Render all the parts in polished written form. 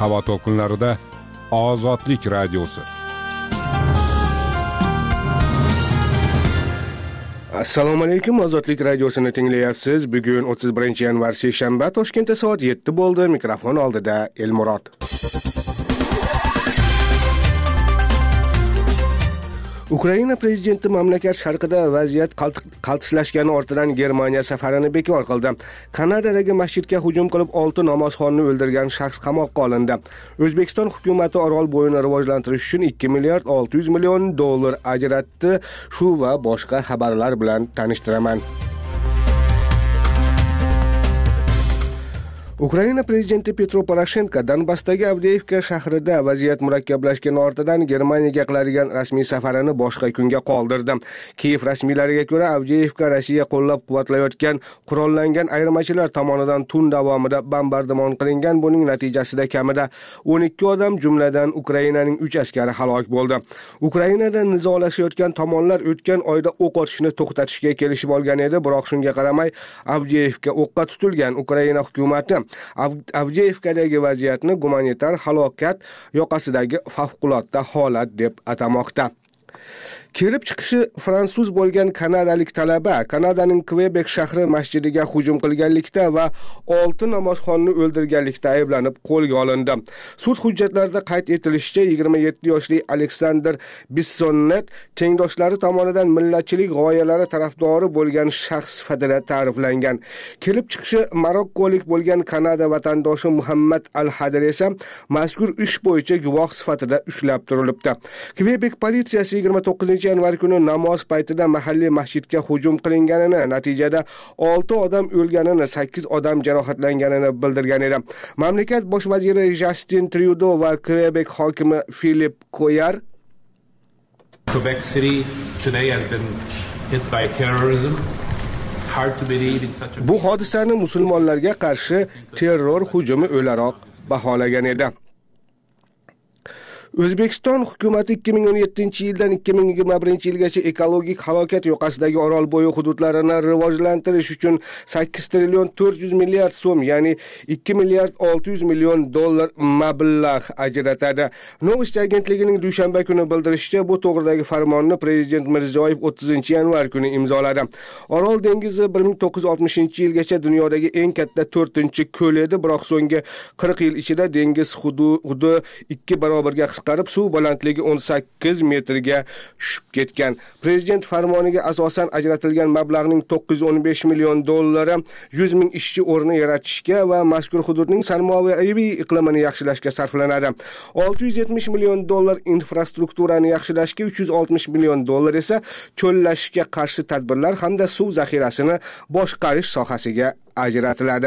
havo to'lqinlarida Ozodlik radiosi. Assalomu alaykum, Ozodlik radiosini tinglayapsiz. Bugun 31-yanvar seshanba, Toshkentda soat 7 bo'ldi. Mikrofon oldida Elmurod. Ukraina prezidenti mamlakat sharqida vaziyat qaltislashgani ortidan Germaniya safarini bekor qildi. Kanadadagi masjidga hujum qilib 6 namozxonni o'ldirgan shaxs qamoqqa olindi. O'zbekiston hukumatı Orol bo'yini rivojlantirish uchun 2 milliard 600 million dollar ajratdi. Shu va boshqa xabarlar bilan tanishtiraman. Ukraina prezidenti Petro Poroshenko Donbassdagi Avdiivka shahrida vaziyat murakkablashgani ortidan Germaniyaga qiladigan rasmiy safarini boshqa kunga qoldirdi. Kiyev rasmiylariga ko'ra, Avdiivka Rossiya qo'llab-quvvatlayotgan qurollangan ayirmachilar tomonidan tun davomida bombardimon qilingan. Buning natijasida kamida 12 odam, jumladan Ukrainaning 3 askari halok bo'ldi. Ukrainada nizolashayotgan tomonlar o'tgan oyda o'q otishni to'xtatishga kelishib olgan edi, biroq shunga qaramay Avdiivka o'qqa tutilgan. Ukraina hukumati Avdiivkadagi vaziyatni gumanitar halokat yoqasidagi favqulodda holat deb atamoqda. Kelib chiqishi fransuz bo'lgan kanadalik talaba Kanadaning Quebec shahri masjidiga hujum qilganlikda va 6 namozxonni o'ldirganlikda ayblanib qo'lga olindi. Sud hujjatlarida qayd etilishicha, 27 yoshli Alexander Bissonnet tengdoshlari tomonidan millatchilik g'oyalari tarafdori bo'lgan shaxs sifatida ta'riflangan. Kelib chiqishi marokkolik bo'lgan Kanada vatandoshi Muhammad Al-Hadir esa mazkur ish bo'yicha guvoh sifatida ushlab turilibdi. Quebec politsiyasi 29-yanvar kuni namoz paytida mahalliy masjidga hujum qilinganini, natijada 6 odam o'lganini, 8 odam jarohatlanganini bildirgan edi. Mamlakat bosh vaziri Justin Trudeau va Quebec hokimi Philip Couillard Quebec City today has been hit by terrorism. Bu hodisani musulmonlarga qarshi terror hujumi o'laroq baholagan edi. O'zbekiston hukumati 2017-yildan 2021-yilgacha ekologik halokat yoqasidagi Orol bo'yi hududlarini rivojlantirish uchun 8 trillion 400 milliard so'm, ya'ni 2 milliard 600 million dollar mablag' ajratadi. Novosti agentligining dushanba kuni bildirishicha, bu to'g'ridagi farmonni Prezident Mirziyoyev 30-yanvar kuni imzoladi. Orol dengizi 1960-yilgacha dunyodagi eng katta 4-ko'l edi, biroq so'nggi 40 yil ichida dengiz hududi 2 barobarga qisqarib, suv balandligi 18 metrga tushib ketgan. Prezident farmoniga asosan ajratilgan mablag'ning 915 million dollari 100 ming ishchi o'rni yaratishga va mazkur hududning sarmoyaviy iqlimini yaxshilashga sarflanadi. 670 million dollar infrastrukturani yaxshilashga, 360 million dollar esa cho'llashga qarshi tadbirlar hamda suv zaxirasini boshqarish sohasiga ajratiladi.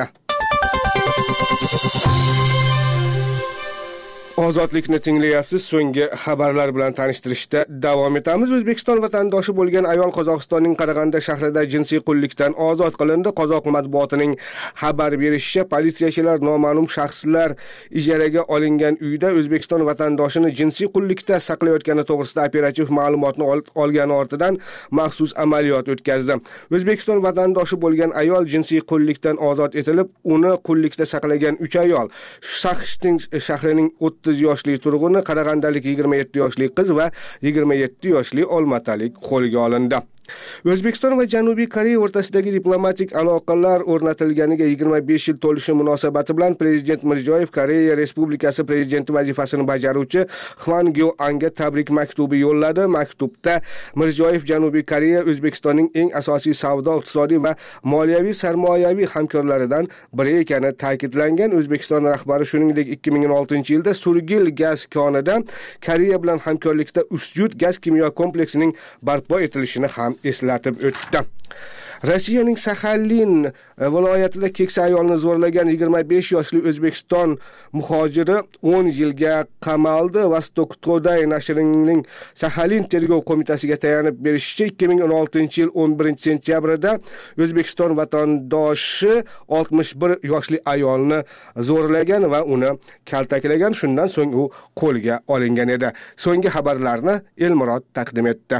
Ozodlikni tinglayapsiz. So'nggi xabarlar bilan tanishtirishda davom etamiz. O'zbekiston vatandoshi bo'lgan ayol Qozog'istonning Qarag'anda shahrida jinsiy qullikdan ozod qilindi. Qozoq matbuotining xabar berishicha, politsiyachilar noma'lum shaxslar ijaraga olingan uyda O'zbekiston vatandoshini jinsiy qullikda saqlayotgani to'g'risida operativ ma'lumotni olgani ortidan maxsus amaliyot o'tkazdi. O'zbekiston vatandoshi bo'lgan ayol jinsiy qullikdan ozod etilib, uni qullikda saqlagan 3 ayol Shaxsting shahrining 30 yoshli turg'uni, Qarag'andalik 27 yoshli qiz va 27 yoshli olmatalik qo'lga olindi. O'zbekiston va Janubiy Koreya o'rtasidagi diplomatik aloqalar o'rnatilganiga 25 yil to'lishi munosabati bilan Prezident Mirziyoyev Koreya Respublikasi prezidenti vazifasini bajaruvchi Hwan Gyo-anga tabrik maktubi yo'lladi. Maktubda Mirziyoyev Janubiy Koreya O'zbekistonning eng asosiy savdo, iqtisodiy va moliyaviy sarmoyaviy hamkorlaridan biri ekani ta'kidlangan. O'zbekiston rahbari shuningdek 2016-yilda Surgil gaz konida Koreya bilan hamkorlikda Ustyurt gaz kimyo kompleksining barpo etilishini ham eslatib o'tdi. Rossiyaning Saxalin viloyatida keksa ayolni zo'rlagan 25 yoshli O'zbekiston muhojiri 10 yilga qamaldi. Vostok Today nashrining Saxalin tergov qo'mitasiga tayanib berishicha, 2016-yil 11-sentyabrida O'zbekiston vatandoshi 61 yoshli ayolni zo'rlagan va uni kaltaklagan. Shundan so'ng u qo'lga olingan edi. So'nggi xabarlarni Elmurod taqdim etdi.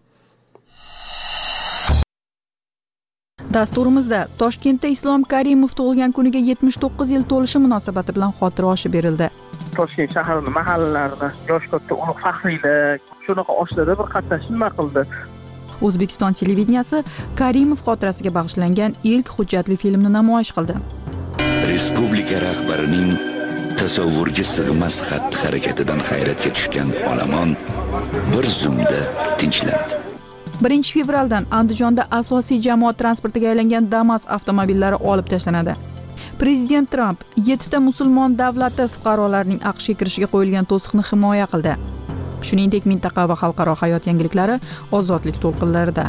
Dasturimizda Toshkentda Islom Karimov tug'ilgan kuniga 79 yil to'lishi munosabati bilan xotira oshi berildi. Toshkent shahrining mahallalarida yosh katta ulug' faxriylar shunaqa oshlarda bir qatnashib nima qildi. O'zbekiston televideniyasi Karimov xotirasiga bag'ishlangan ilk hujjatli filmni namoyish qildi. Respublika rahbarining tasavvurga sig'mas xatti-harakatidan hayratga tushgan olomon bir zumda tinchlandi. 1 fevraldan Andijonda asosiy jamoat transportiga aylangan Damas avtomobillari olib tashlanadi. Prezident Tramp 7 ta musulmon davlati fuqarolarining AQShga kirishiga qo'yilgan to'siqni himoya qildi. Shuningdek, mintaqa va xalqaro hayot yangiliklari ozodlik to'lqinlarida.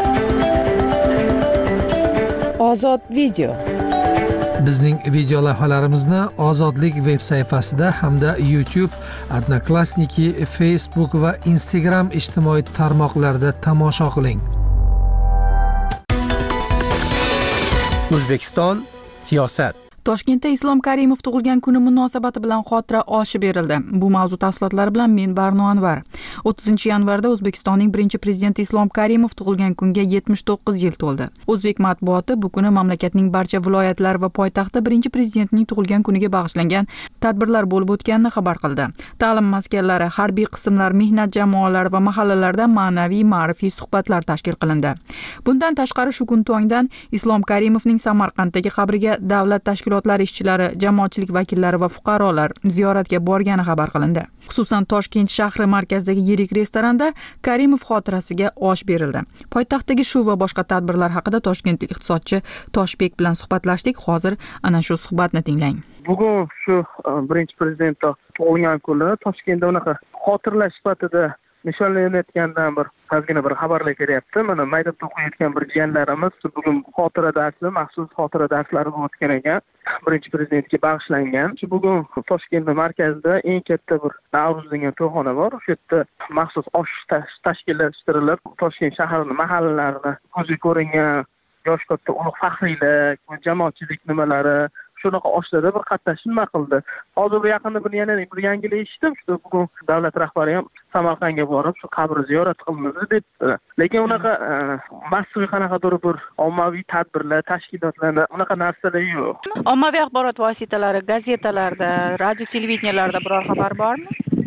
Ozod video. Bizning video lavhalarimizni Ozodlik veb sayfasida hamda YouTube, Odnoklassniki, Facebook va Instagram ijtimoiy tarmoqlarida tomosha qiling. O'zbekiston siyosat. Toshkentda Islom Karimov tug'ilgan kuni munosabati bilan xotira oshi berildi. Bu mavzu tafsilotlari bilan men Barno Anvar. 30 yanvarda O'zbekistonning birinchi prezidenti Islom Karimov tug'ilgan kunga 79 yil to'ldi. O'zbek matbuoti bu kuni mamlakatning barcha viloyatlari va poytaxtda birinchi prezidentning tug'ilgan kuniga bag'ishlangan tadbirlar bo'lib o'tganini xabar qildi. Ta'lim maskanlari, harbiy qismlar, mehnat jamoalari va mahallalarda ma'naviy, ma'rifiy suhbatlar tashkil qilindi. Bundan tashqari shu kun tongdan Islom Karimovning Samarqanddagi qabriga davlat tashkilotlari ishchilari, jamoatchilik vakillari va fuqarolar ziyoratga borgani xabar qilindi. Xususan Toshkent shahri markazidagi yirik restoranda Karimov xotirasiga osh berildi. Poytaxtdagi shu va boshqa tadbirlar haqida toshkentlik iqtisodchi Toshbek bilan suhbatlashdik. Hozir ana shu suhbatni tinglang. Bugun shu birinchi prezident tug'ilgan kuni Toshkentda unaqa xotirlash sifatida nishonlanayotgandan bir xabarlar kelyapti. Mana maktabda o'qiyotgan bir jiyanlarimiz bugun xotira darsi, maxsus xotira darslari o'tgan ekan. Birinchi prezidentga bag'ishlangan. Bugun Toshkent markazida eng katta bir Navro'z degan to'yxona bor. O'sha yerda maxsus osh tashkillashtirilib, Toshkent shahrining mahallalarida ko'zga ko'ringan yosh katta ulug' faxriylar, jamoatchilik nimalari shunaqa oshlarda bir qatnashib nima qildi. Hozir bu yaqinda yana bir yangilik eshitdim. Shu bugun davlat rahbari ham Samarqandga borib shu qabri ziyorat qilindi debdi. Lekin unaqa massiv qanaqadir bir ommaviy tadbirlar, tashkilotlarda unaqa narsalar yo'q. Ommaviy axborot vositalari, gazetalarda, radio televideniyalarda biror xabar bormi?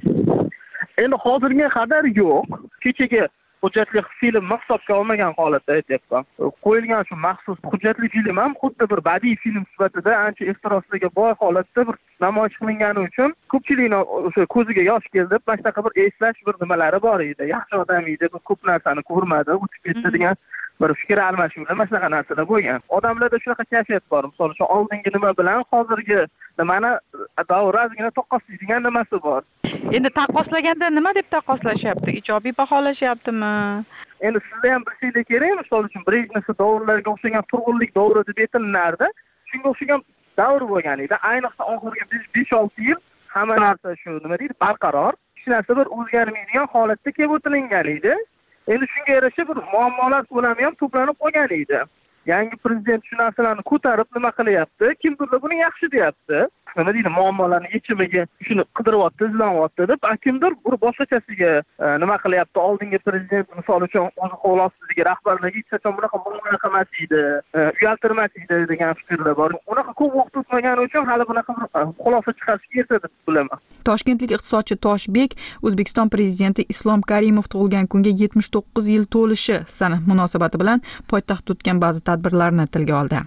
Endi hozirga qadar yo'q. Kechaga hujjatli film hisobga olmagan holatda aytyapman. Qo'yilgan shu maxsus hujjatli film ham xuddi bir badiiy film sifatida ancha ehtiroslarga boy holatda bir namoyish qilingani uchun ko'pchilikning o'sha ko'ziga yosh keldi. Mana shunaqa bir eslash bir nimalari bor edi. Yaxshi odam edi, ko'p narsani ko'rmadi, o'tib ketdi degan bir fikr almashuvlar, mana shunaqa narsalar bo'lgan. Odamlarda shunaqa kayfiyat bor. Misol uchun oldingi nima bilan hozirgi nimani davrazgina taqqoslaydigan nimasi bor. Endi taqqoslaganda nima deb taqqoslashyapti? Ijobiy baholashyaptimi? Endi sizda ham bilsangiz kerak, misol uchun Brejnev davrlariga o'xshagan turg'unlik davri deb aytilardi. Shunga o'xshagan davr bo'lgan edi. Ayniqsa oxirgi 5-6 yil hamma narsa shu nima deydi, barqaror, hech narsa bir o'zgarmaydigan holatda kelib o'tilingan edi. Endi shunga yarasha bir muammolar ko'lami ham to'planib qolgan edi. Yangi prezident shu narsalarni ko'tarib nima qilyapti? Kimdir buni yaxshi deyapti. Nima deydi, muammolarni yechimiga shuni qidiryapti, izlanyapti deb, kimdir bir boshqachasiga nima qilyapti? Oldingi prezident misol uchun o'zi qo'lostidagi rahbarlarga hech qachon bunaqa muomala qilmas edi, uyaltirmas edi degan fikrlar bor. Unaqa ko'p vaqt o'tmagani uchun hali bunaqa xulosa chiqarishga erta deb bilaman. Toshkentlik iqtisodchi Toshbek O'zbekiston prezidenti Islom Karimov tug'ilgan kunga 79 yil to'lishi sana munosabati bilan poytaxtda o'tgan ba'zi tadbirlarni tilga oldi.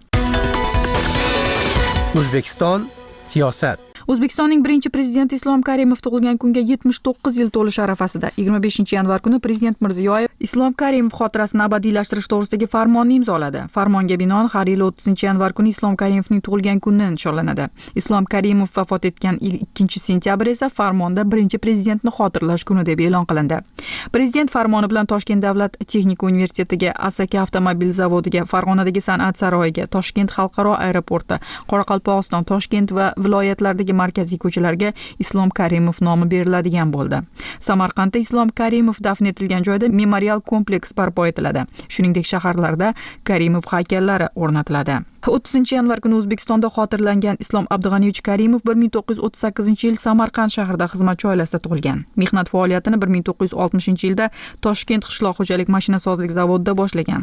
O'zbekiston siyosat. O'zbekistonning birinchi prezidenti Islom Karimov tug'ilgan kunga 79 yil to'lishi arafasida 25 yanvar kuni prezident Mirziyoyev Islom Karimov xotirasini abadiylashtirish to'g'risidagi farmonni imzoladi. Farmonga binoan har yil 30 yanvar kuni Islom Karimovning tug'ilgan kuni nishonlanadi. Islom Karimov vafot etgan 2 sentyabr esa farmonda birinchi prezidentni xotirlash kuni deb e'lon qilindi. Prezident farmoni bilan Toshkent davlat texnika universitetiga, Asaka avtomobil zavodiga, Farg'onadagi san'at saroyiga, Toshkent xalqaro aeroporti, Qoraqalpog'iston, Toshkent va viloyatlardagi markaziy ko'chalarga Islom Karimov nomi beriladigan bo'ldi. Samarqandda Islom Karimov dafn etilgan joyda memorial memorial kompleks barpo etiladi. Shuningdek, shaharlarda Karimov haykallari o'rnatiladi. 30 yanvar kuni O'zbekistonda xotirlangan Islom Abdug'aniyevich Karimov 1938-yil Samarqand shahrida xizmatchi oilasida tug'ilgan. Mehnat faoliyatini 1960-yilda Toshkent qishloq xo'jalik mashinasozlik zavodida boshlagan.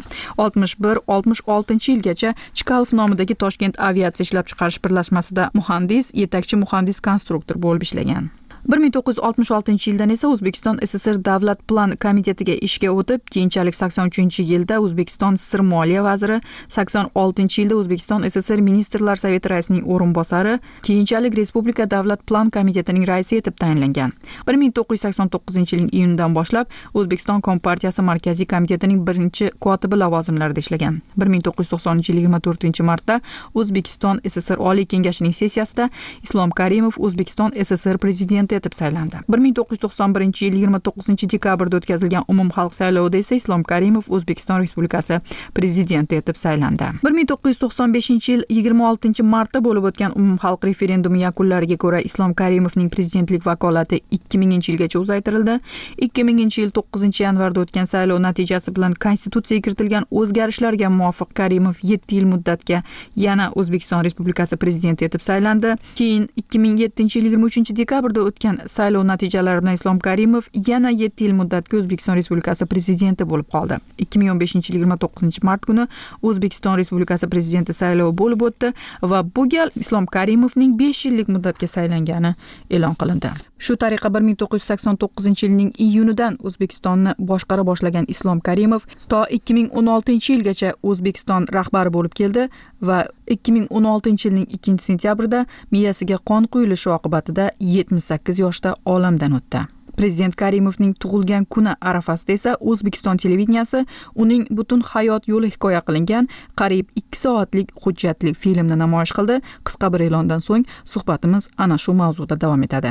61-66-yilgacha Chkalov nomidagi Toshkent aviatsiya ishlab chiqarish birlashmasida muhandis, yetakchi muhandis konstruktor bo'lib ishlagan. 1966-yildan esa O'zbekiston SSR Davlat plan komitetiga ishga o'tib, keyinchalik 83-yilda O'zbekiston SSR Moliya vaziri, 86-yilda O'zbekiston SSR Ministrlar Soveti raisining o'rinbosari, keyinchalik Respublika Davlat plan komitetining raisi etib tayinlangan. 1989-yilning iyunidan boshlab O'zbekiston Kompartiyasi Markaziy komitetining birinchi kotibi lavozimlarida ishlagan. 1990-yil 24-martda O'zbekiston SSR Oliy kengashining sessiyasida Islom Karimov O'zbekiston SSR prezidenti etib saylandi. 1991-yil 29-dekabrda o'tkazilgan umumxalq saylovida esa Islom Karimov O'zbekiston Respublikasi prezidenti etib saylandi. 1995-yil 26-martda bo'lib o'tgan umumxalq referendumi yakunlariga ko'ra Islom Karimovning prezidentlik vakolati 2000-yilgacha uzaytirildi. 2000-yil 9-yanvarda o'tgan saylov natijasi bilan konstitutsiyaga kiritilgan o'zgarishlarga muvofiq Karimov 7 yil muddatga yana O'zbekiston Respublikasi prezidenti etib saylandi. Keyin 2007-yil 23-dekabrda o'tgan saylov natijalari bilan Islom Karimov yana 7 yil muddatga O'zbekiston Respublikasi prezidenti bo'lib qoldi. 2015-yil 29-mart kuni O'zbekiston Respublikasi prezidenti saylovi bo'lib o'tdi va bu gal Islom Karimovning 5 yillik muddatga saylangani e'lon qilindi. Shu tariqa 1989-yilning iyunidan O'zbekistonni boshqara boshlagan Islom Karimov to 2016-yilgacha O'zbekiston rahbari bo'lib keldi va 2016-yilning 2-sentyabrida miyasiga qon quyilishi oqibatida 78 yoshda olamdan o'tdi. Prezident Karimovning tug'ilgan kuni arafasida esa O'zbekiston televideniyasi uning butun hayot yo'li hikoya qilingan qariyb 2 soatlik hujjatli filmni namoyish qildi. Qisqa bir e'londan so'ng suhbatimiz ana shu mavzuda davom etadi.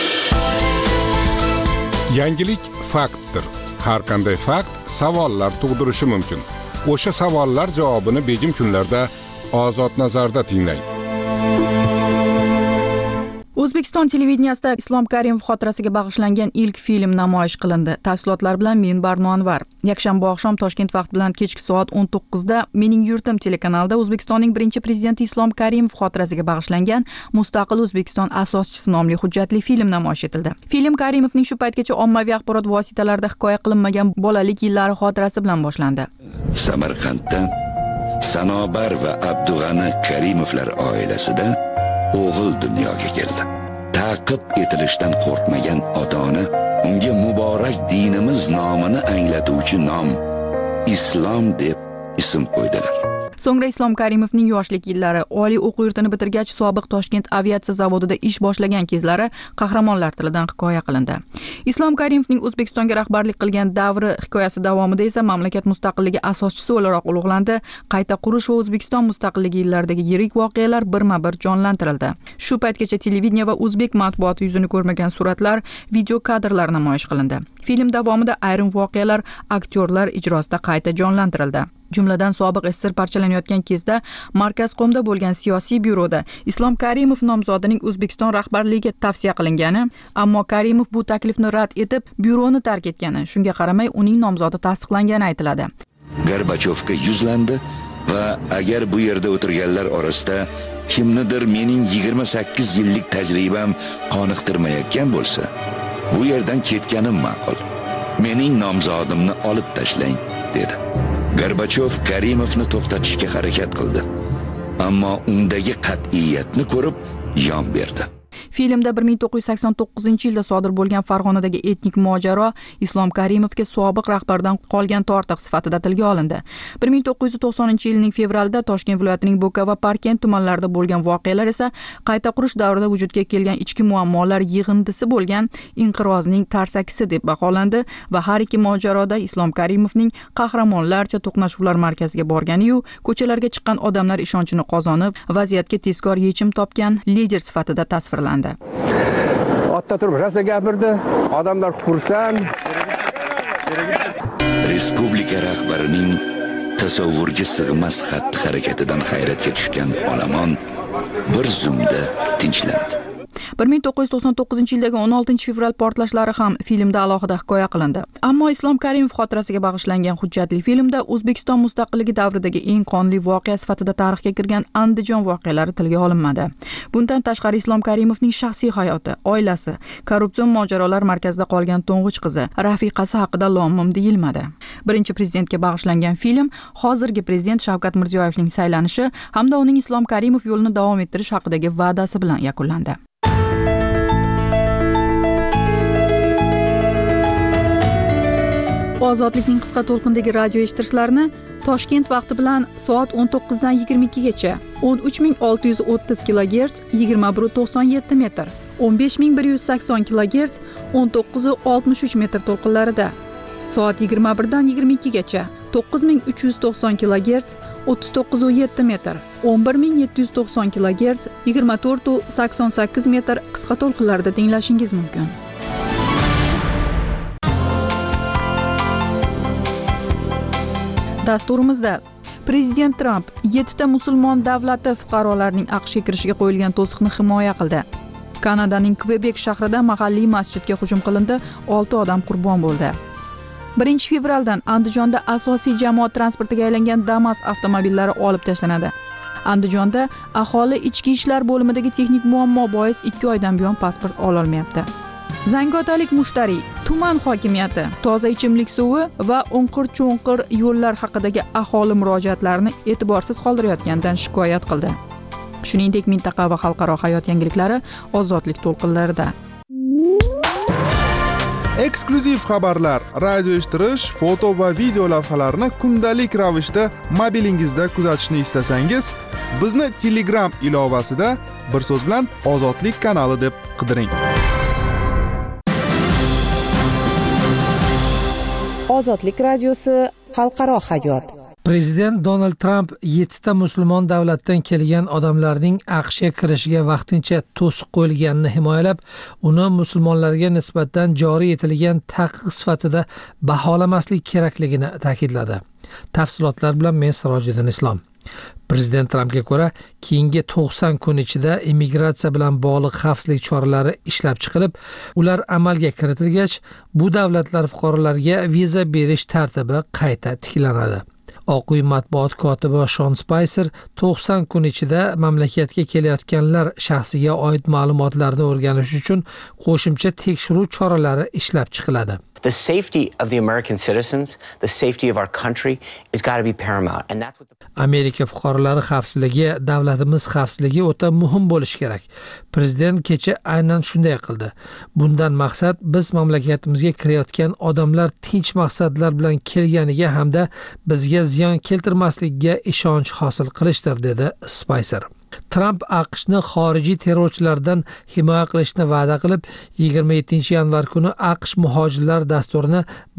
Yangilik faktdir. Har qanday fakt savollar tug'dirishi mumkin. O'sha savollar javobini begim kunlarda Ozod nazarda tinglang. O'zbekiston televideniyasida Islom Karimov xotirasiga bag'ishlangan ilk film namoyish qilindi. Tafsilotlar bilan men Barno Anvar. Yakshanba oqshom Toshkent vaqti bilan kechki soat 19da Mening yurtim telekanalida O'zbekistonning birinchi prezidenti Islom Karimov xotirasiga bag'ishlangan Mustaqil O'zbekiston asoschisi nomli hujjatli film namoyish etildi. Film Karimovning shu paytgacha ommaviy axborot vositalarida hikoya qilinmagan bolalik yillari xotirasi bilan boshlandi. Samarqandda Sanobar va Abdug'ani Karimovlar oilasida o'g'il dunyoga keldi. Ta'qib etilishdan qo'rqmagan ota-ona unga muborak dinimiz nomini anglatuvchi nom Islom deb ism qo'ydilar. So'ngra Islom Karimovning yoshlik yillari, oliy o'quv yurtini bitirgach sobiq Toshkent aviatsiya zavodida ish boshlagan kezlari qahramonlar tilidan hikoya qilindi. Islom Karimovning O'zbekistonga rahbarlik qilgan davri hikoyasi davomida esa mamlakat mustaqilligi asoschisi o'laroq ulug'landi. Qayta qurish va O'zbekiston mustaqilligi yillaridagi yirik voqealar birma-bir jonlantirildi. Shu paytgacha televideniya va o'zbek matbuoti yuzini ko'rmagan suratlar, video kadrlar namoyish qilindi. Film davomida ayrim voqealar aktyorlar ijrosida qayta jonlantirildi. Jumladan sobiq SSR parchalanayotgan kezda Markazqomda bo'lgan siyosiy byuroda Islom Karimov nomzodining O'zbekiston rahbarligiga tavsiya qilingani, ammo Karimov bu taklifni rad etib, byuroni tark etgani, shunga qaramay uning nomzodi tasdiqlangani aytiladi. Gorbachyovga yuzlandi va agar bu yerda o'tirganlar orasida kimnidir mening 28 yillik tajribam qoniqtirmayotgan bo'lsa, bu yerdan ketganim ma'qul. Mening nomzodimni olib tashlang, dedi. Gorbachyov Karimovni to'xtatishga harakat qildi, ammo undagi qat'iyatni ko'rib yon berdi. Filmda 1989-yilda sodir bo'lgan Farg'onadagi etnik mojaro Islom Karimovga sobiq rahbardan qolgan tortiq sifatida tilga olindi. 1990-yilning fevralida Toshkent viloyatining Bo'ka va Parkent tumanlarida bo'lgan voqealar esa qayta qurish davrida vujudga kelgan ichki muammolar yig'indisi bo'lgan inqirozning tarsakisi deb baholandi va har ikki mojaroda Islom Karimovning qahramonlarcha to'qnashuvlar markaziga borgani-yu, ko'chalarga chiqqan odamlar ishonchini qozonib, vaziyatga tezkor yechim topgan lider sifatida tasvirlandi. Otda turib rosa gapirdi, odamlar xursand. Respublika rahbarining tasavvurga sig'mas xatti-harakatidan hayratga tushgan olomon bir zumda tinchlandi. 1999-yildagi 16-fevral portlashlari ham filmda alohida hikoya qilindi. Ammo Islom Karimov xotirasiga bag'ishlangan hujjatli filmda O'zbekiston mustaqilligi davridagi eng qonli voqea sifatida tarixga kirgan Andijon voqealari tilga olinmadi. Bundan tashqari Islom Karimovning shaxsiy hayoti, oilasi, korrupsion mojarolar markazida qolgan to'ng'ich qizi, rafiqasi haqida lom-mim deyilmadi. Birinchi prezidentga bag'ishlangan film hozirgi prezident Shavkat Mirziyoyevning saylanishi hamda uning Islom Karimov yo'lini davom ettirish haqidagi va'dasi bilan yakunlandi. Ozodlikning qisqa to'lqindagi radio eshittirishlarni Toshkent vaqti bilan soat 19 dan 22 gacha 13630 kHz 21.97 metr, 15180 kHz 19.63 metr to'lqinlarida, soat 21 dan 22 gacha 9390 kHz 39.7 metr, 11790 kHz 24.88 metr qisqa to'lqinlarida tinglashingiz mumkin. Dasturimizda Prezident Tramp 7 ta musulmon davlati fuqarolarining AQShga kirishiga qo'yilgan to'siqni himoya qildi. Kanadaning Kvebek shahrida mahalliy masjidga hujum qilindi, 6 odam qurbon bo'ldi. 1-fevraldan Andijonda asosiy jamoat transportiga aylangan Damas avtomobillari olib tashlanadi. Andijonda aholi ichki ishlar bo'limidagi texnik muammo bois 2 oydan buyon pasport ola olmayapti. Zangiotalik mushtariy tuman hokimiyati toza ichimlik suvi va o'nqir-cho'nqir yo'llar haqidagi aholi murojaatlarini e'tiborsiz qoldirayotganidan shikoyat qildi. Shuningdek, mintaqa va xalqaro hayot yangiliklari ozodlik to'lqinlarida. Eksklyuziv xabarlar, radio eshittirish, foto va video lavhalarni kundalik ravishda mobilingizda kuzatishni istasangiz, bizni Telegram ilovasida bir so'z bilan Ozodlik kanali deb qidiring. Ozodlik radiosi, xalqaro hayot. Prezident Donald Tramp 7 ta musulmon davlatdan kelgan odamlarning AQShga kirishiga vaqtincha to'siq qo'yilganini himoyalab, uni musulmonlarga nisbatan joriy etilgan taqiq sifatida baholamaslik kerakligini ta'kidladi. Tafsilotlar bilan men Sirojiddin Islom. Prezident Trampga ko'ra, keyingi 90 kun ichida immigratsiya bilan bog'liq xavfsizlik choralari ishlab chiqilib, ular amalga kiritilgach, bu davlatlar fuqarolariga viza berish tartibi qayta tiklanadi. Oq uy matbuot kotibi Sean Spicer 90 kun ichida mamlakatga kelayotganlar shaxsiga oid ma'lumotlarni o'rganish uchun qo'shimcha tekshiruv choralari ishlab chiqiladi. The safety of the American citizens, the safety of our country is got to be paramount, and that's what Amerika fuqarolari xavfsizligi, davlatimiz xavfsizligi o'ta muhim bo'lishi kerak. Prezident kecha aynan shunday qildi. Bundan maqsad biz mamlakatimizga kirayotgan odamlar tinch maqsadlar bilan kelganiga hamda bizga ziyon keltirmasligiga ishonch hosil qilishdir, dedi Spicer. Trump AQShni xorijiy terrorchilardan himoya qilishni va'da qilib, 27-yanvar kuni AQSh muhojirlar dasturini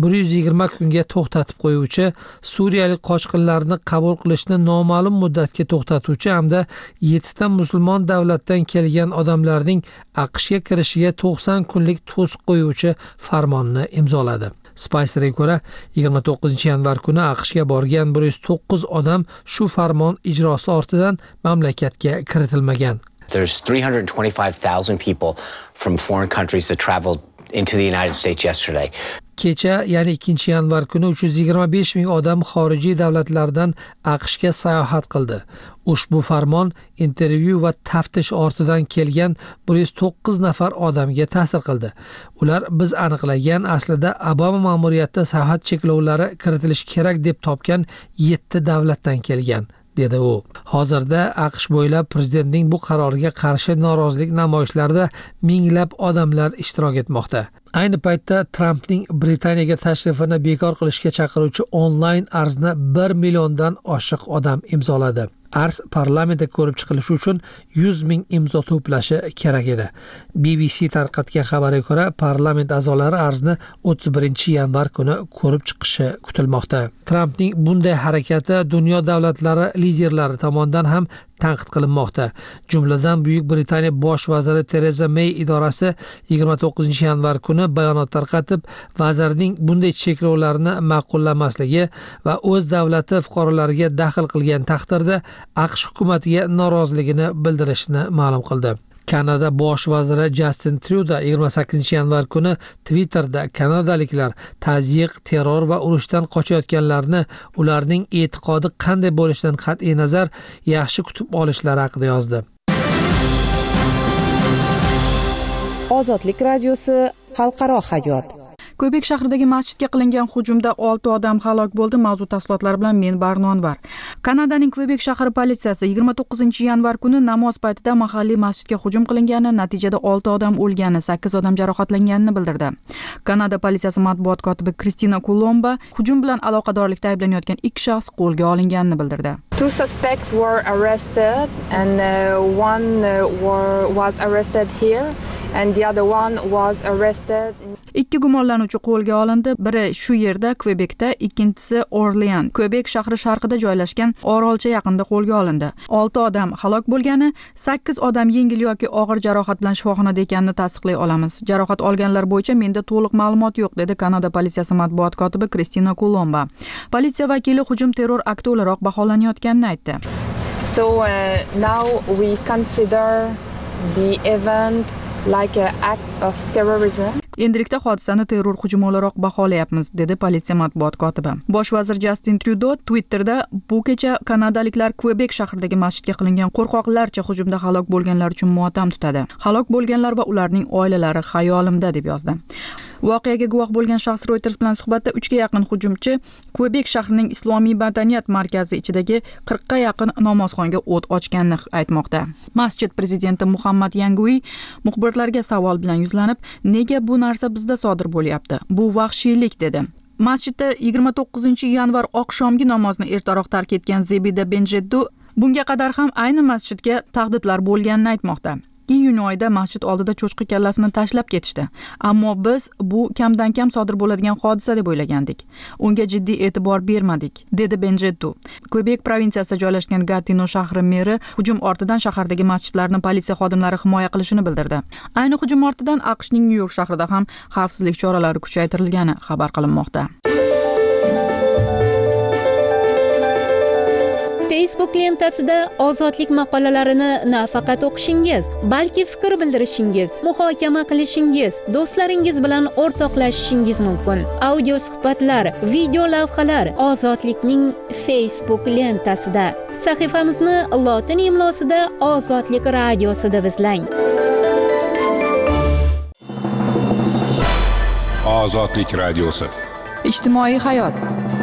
120 kunga to'xtatib qo'yuvchi, suriyalik qochqinlarni qabul qilishni noma'lum muddatga to'xtatuvchi hamda 7 ta musulmon davlatdan kelgan odamlarning AQShga kirishiga 90 kunlik to'siq qo'yuvchi farmonni imzoladi. Spicerga ko'ra, 29-yanvar kuni AQShga borgan 109 odam shu farmon ijrosi ortidan mamlakatga kiritilmagan. There's 325,000 people from foreign countries that traveled into the United States yesterday. Kecha, ya'ni 2-yanvar kuni 325 ming odam xorijiy davlatlardan AQShga sayohat qildi. Ushbu farmon intervyu va taftish ortidan kelgan 109 nafar odamga ta'sir qildi. Ular biz aniqlagan aslida Obama ma'muriyati sayohat cheklovlari kiritilishi kerak deb topgan 7 davlatdan kelgan, dedi u. Hozirda AQSh bo'ylab prezidentning bu qaroriga qarshi norozilik namoyishlarida minglab odamlar ishtirok etmoqda. Ayni paytda Trampning Britaniyaga tashrifini bekor qilishga chaqiruvchi onlayn arzni 1 milliondan oshiq odam imzoladi. Arz parlamentda ko'rib chiqilishi uchun 100 ming imzo to'plashi kerak edi. BBC tarqatgan xabarga ko'ra, parlament a'zolari arzni 31-yanvar kuni ko'rib chiqishi kutilmoqda. Trampning bunday harakati dunyo davlatlari liderlari tomonidan ham tanqid qilinmoqda. Jumladan Buyuk Britaniya bosh vaziri Tereza May idorasi 29-yanvar kuni bayonot tarqatib, vazirning bunday cheklovlarni ma'qullamasligi va o'z davlati fuqarolariga daxl qilgan taqdirda AQSh hukumatiga noroziligini bildirishini ma'lum qildi. Kanada bosh vaziri Justin Trudeau 28-yanvar kuni Twitterda kanadaliklar tazyiq, terror va urushdan qochayotganlarni ularning e'tiqodi qanday bo'lishidan qat'iy nazar yaxshi kutib olishlari haqida yozdi. Ozodlik radiosi xalqaro hayot. Quebec shahridagi masjidga qilingan hujumda 6 odam halok bo'ldi. Mavzu tafsilotlari bilan men Barnonvar. Kanadaning Quebec shahri politsiyasi 29-yanvar kuni namoz paytida mahalliy masjidga hujum qilingani, natijada 6 odam o'lgani, 8 odam jarohatlanganini bildirdi. Kanada politsiyasi matbuot kotibi Kristina Kulomba hujum bilan aloqadorlikda ayblanayotgan 2 shaxs qo'lga olinganini bildirdi. Two suspects were arrested and one was arrested here and the other one was arrested. Ikki gumonlanuvchi qo'lga olindi. Biri shu yerda, Quebecda, ikkinchisi Orlean, Quebec shahri sharqida joylashgan orolcha yaqinida qo'lga olindi. 6 odam halok bo'lgani, 8 odam yengil yoki og'ir jarohat bilan shifoxonada ekanini tasdiqlay olamiz. Jarohat olganlar bo'yicha menda to'liq ma'lumot yo'q, dedi Kanada politsiyasi matbuot kotibi Kristina Kulomba. Politsiya vakili hujum terror akti o'laroq baholanayotganini aytdi. So now we consider the event like an act of terrorism. Endilikda hodisani terror hujumi o'laroq baholayapmiz, dedi politsiya matbuot kotibi. Bosh vazir Justin Trudeau Twitterda bu kecha kanadaliklar Quebec shahridagi masjidga qilingan qo'rqoqlarcha hujumda halok bo'lganlar uchun motam tutadi. Halok bo'lganlar va ularning oilalari xayolimda, deb yozdi. Voqeaga guvoh bo'lgan shaxs Reuters bilan suhbatda 3 ga yaqin hujumchi Quebec shahrining islomiy madaniyat markazi ichidagi 40 ga yaqin namozxonga o't ochganini aytmoqda. Masjid prezidenti Muhammad Yangui muxbirlarga savol bilan yuzlanib, nega bu narsa bizda sodir bo'lyapti? Bu vahshiylik, dedi. Masjidda 29-yanvar oqshomgi namozni ertaroq tark etgan Zebida Benjeddu bunga qadar ham ayni masjidga tahdidlar bo'lganini aytmoqda. Iyun oyida masjid oldida cho'chqa kallasini tashlab ketishdi. Ammo biz bu kamdan kam sodir bo'ladigan hodisa deb o'ylagandik. Unga jiddiy e'tibor bermadik, dedi Benjeddu. Quebec provinsiyasida joylashgan Gatineau shahri meri hujum ortidan shahardagi masjidlarni politsiya xodimlari himoya qilishini bildirdi. Ayni hujum ortidan AQShning Nyu-York shahrida ham xavfsizlik choralari kuchaytirilgani xabar qilinmoqda. Facebook lentasida ozodlik maqolalarini nafaqat o'qishingiz, balki fikr bildirishingiz, muhokama qilishingiz, do'stlaringiz bilan o'rtoqlashishingiz mumkin. Audio suhbatlar, video lavhalar Ozodlikning Facebook lentasida. Sahifamizni lotin imlosida Ozodlik radiosida izlang. Ozodlik radiosi. Ijtimoiy hayot.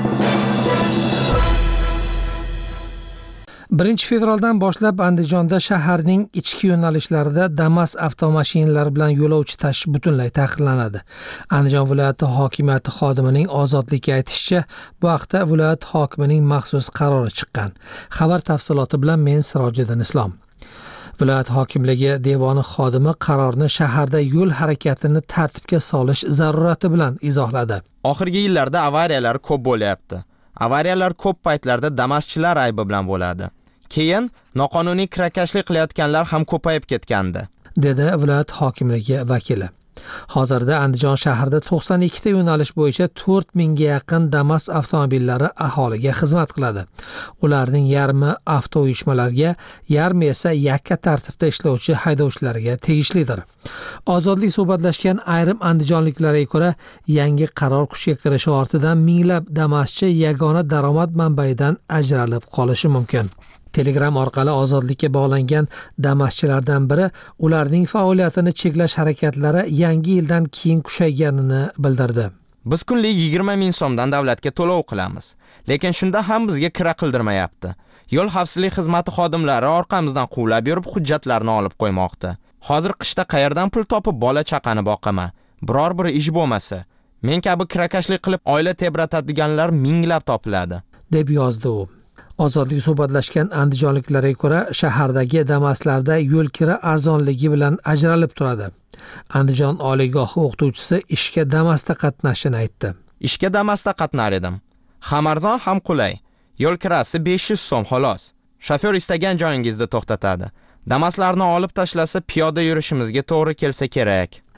1-fevraldan boshlab Andijonda shaharning ichki yo'nalishlarida Damas avtomashinalari bilan yo'lovchi tashish butunlay taqiqlanadi. Andijon viloyati hokimiyati xodimining Ozodlikka aytishicha, bu haqda viloyat hokimining maxsus qarori chiqqan. Xabar tafsiloti bilan men Sirojiddin Islom. Viloyat hokimligi devoni xodimi qarorni shaharda yo'l harakatini tartibga solish zarurati bilan izohladi. Oxirgi yillarda avariyalar ko'p bo'lyapti. Avariyalar ko'p paytlarda Damaschilar aybi bilan bo'ladi. Keyin noqonuniy kirakashlik qilayotganlar ham ko'payib ketgandi, dedi viloyat hokimligi vakili. Hozirda Andijon shahrida 92 ta yo'nalish bo'yicha 4000 ga yaqin Damas avtomobillari aholiga xizmat qiladi. Ularning yarmi avtouyushmalarga, yarmi esa yakka tartibda ishlovchi haydovchilarga tegishlidir. Ozodlik suhbatlashgan ayrim andijonliklarga ko'ra, yangi qaror kuchga kirishi ortidan minglab Damaschi yagona daromad manbaidan ajralib qolishi mumkin. Telegram orqali ozodlikka bog'langan Damaschilardan biri ularning faoliyatini cheklash harakatlari yangi yildan keyin kuchayganini bildirdi. Biz kunlik 20 ming so'mdan davlatga to'lov qilamiz, lekin shunda ham bizga kira qildirmayapti. Yo'l xavfsizlik xizmati xodimlari orqamizdan quvlab yurib hujjatlarni olib qo'ymoqda. Hozir qishda qayerdan pul topib bola chaqani boqaman? Biror bir ish bo'lmasa, men kabi kirakashlik qilib oila tebratadiganlar minglab topiladi, deb yozdi u. Ozodlik suhbatlashgan andijonliklarga ko'ra, shahardagi Damaslarda yo'l kira arzonligi bilan ajralib turadi. Andijon oliygohi o'qituvchisi ishga Damasda qatnashini aytdi. Ishga Damasda qatnar edim. Ham arzon, ham qulay. Yo'l kirasi 500 so'm xolos. Shofyor istagan joyingizda to'xtatadi. Damaslarni olib tashlasa piyoda yurishimizga to'g'ri kelsa kerak,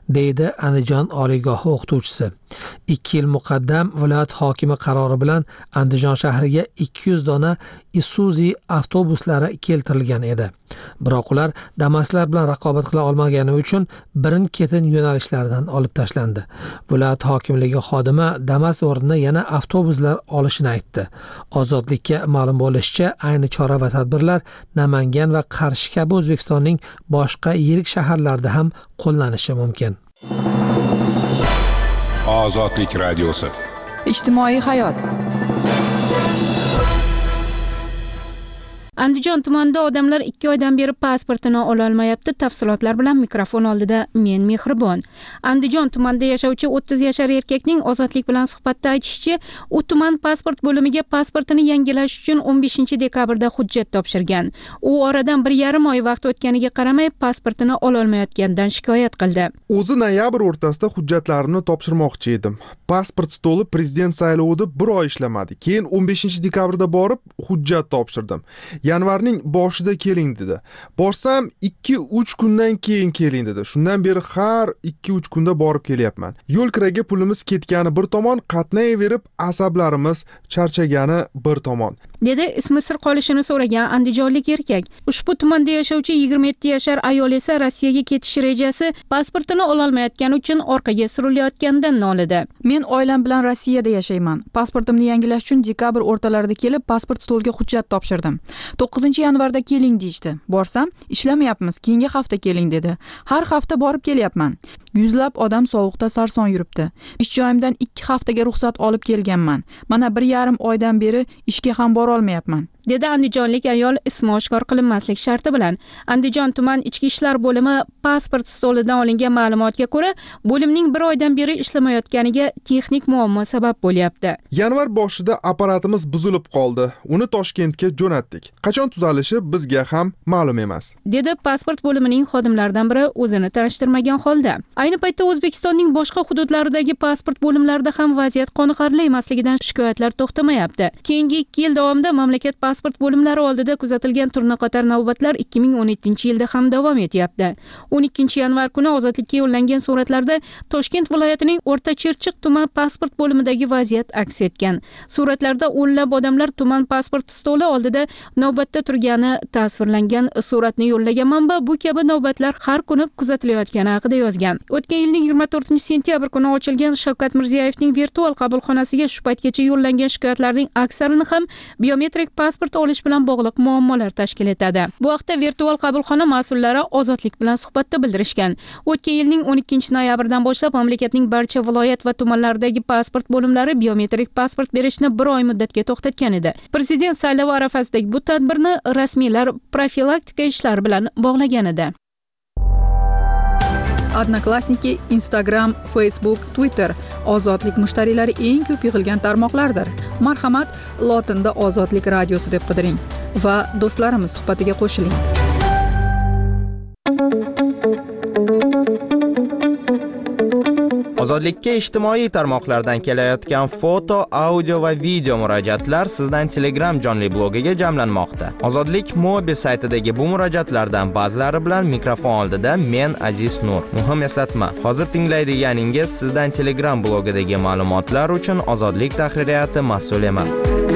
deydi Andijon oliygohi o'qituvchisi. 2 yil muqaddam viloyat hokimi qarori bilan Andijon shahriga 200 dona Isuzu avtobuslari keltirilgan edi. Biroq ular Damas'lar bilan raqobat qila olmagani uchun birin-ketin yo'nalishlardan olib tashlandi. Viloyat hokimligi xodimi Damas o'rnida yana avtobuslar olishini aytdi. Ozodlikka ma'lum bo'lishicha, ayni chora va tadbirlar Namangan va Qarshi kabi O'zbekistonning boshqa yirik shaharlarida ham qo'llanishi mumkin. Ozodlik radiosi. Ijtimoiy hayot. Andijon tumanida odamlar 2 oydan beri pasportini ola olmayapti. Tafsilotlar bilan mikrofon oldida men Mehribon. Andijon tumanida yashovchi 30 yashar erkakning Ozodlik bilan suhbatda aytishicha, u tuman pasport bo'limiga pasportini yangilash uchun 15 dekabrda hujjat topshirgan. U oradan 1,5 oy vaqt o'tganiga qaramay pasportini ola olmayotganidan shikoyat qildi. O'zi noyabr o'rtasida hujjatlarimni topshirmoqchi edim. Pasport stoli prezident saylovida 1 oy ishlamadi. Keyin 15 dekabrda borib hujjat topshirdim. Yanvarning boshida keling dedi. Borsam 2-3 kundan keyin keling dedi. Shundan beri har 2-3 kunda borib kelyapman. Yo'l kiraga pulimiz ketgani bir tomon, qatnayverib asablarimiz charchagani bir tomon. Dedi ismi sir qolishini so'ragan andijonlik erkak. Ushbu tumanda yashovchi 27 yashar ayol esa Rossiyaga ketish rejasi pasportini ola olmayotgani uchun orqaga surilayotganidan nolidi. Men oilam bilan Rossiyada yashayman. Pasportimni yangilash uchun dekabr o'rtalarida kelib, pasport stoliga hujjat topshirdim. 9-yanvarda keling deydi. Borsam, ishlamayapmiz, keyingi hafta keling dedi. Har hafta borib kelyapman. Yuzlab odam sovuqda sarson yuribdi. Ish joyimdan 2 haftaga ruxsat olib kelganman. Mana 1,5 oydan beri ishga ham bora olmayapman. Dedi andijonlik ayol ismi oshkor qilinmaslik sharti bilan. Andijon tuman ichki ishlar bo'limi pasport stolidan olingan ma'lumotga ko'ra, bo'limning 1 oydan beri ishlamayotganiga texnik muammo sabab bo'lyapti. Yanvar boshida apparatimiz buzilib qoldi. Uni Toshkentga jo'natdik. Qachon tuzalishi bizga ham ma'lum emas. Dedi pasport bo'limining xodimlaridan biri o'zini tanishtirmagan holda. Ayni paytda O'zbekistonning boshqa hududlaridagi pasport bo'limlarida ham vaziyat qoniqarli emasligidan shikoyatlar to'xtamayapti. Keyingi 2 yil davomida mamlakat pasport bo'limlari oldida kuzatilgan turna-qator navbatlar 2017-yilda ham davom etyapti. 12-yanvar kuni Ozodlikka yo'llangan suratlarda Toshkent viloyatining O'rta Chirchiq tuman pasport bo'limidagi vaziyat aks etgan. Suratlarda o'nlab odamlar tuman pasport stoli oldida navbatda turgani tasvirlangan. Suratni yo'llagan manba bu kabi navbatlar har kuni kuzatilayotgani haqida yozgan. O'tgan yilning 24-sentyabr kuni ochilgan Shavkat Mirziyoyevning virtual qabulxonasiga shu paytgacha yo'llangan shikoyatlarning aksarini ham biometrik pasport olish bilan bog'liq muammolar tashkil etadi. Bu haqda virtual qabulxona mas'ullari Ozodlik bilan suhbatda bildirishgan. O'tgan yilning 12-noyabrdan boshlab mamlakatning barcha viloyat va tumanlaridagi pasport bo'limlari biometrik pasport berishni 1 oy muddatga to'xtatgan edi. Prezident saylovi arafasidagi bu tadbirni rasmiylar profilaktika ishlari bilan bog'lagan edi. Odnoklassniki, Instagram, Facebook, Twitter ozodlik mushtariylari eng ko'p yig'ilgan tarmoqlardir. Marhamat, lotinda Ozodlik radiosi deb qidiring va do'stlarimiz suhbatiga qo'shiling. Ozodlikka ijtimoiy tarmoqlardan kelayotgan foto, audio va video murojaatlar sizdan Telegram jonli blogiga jamlanmoqda. Ozodlik mobil saytidagi bu murojaatlardan ba'zilari bilan mikrofon oldida men Aziz Nur. Muhim eslatma, hozir tinglaydiganingiz sizdan Telegram blogidagi ma'lumotlar uchun Ozodlik tahririyati mas'ul emas.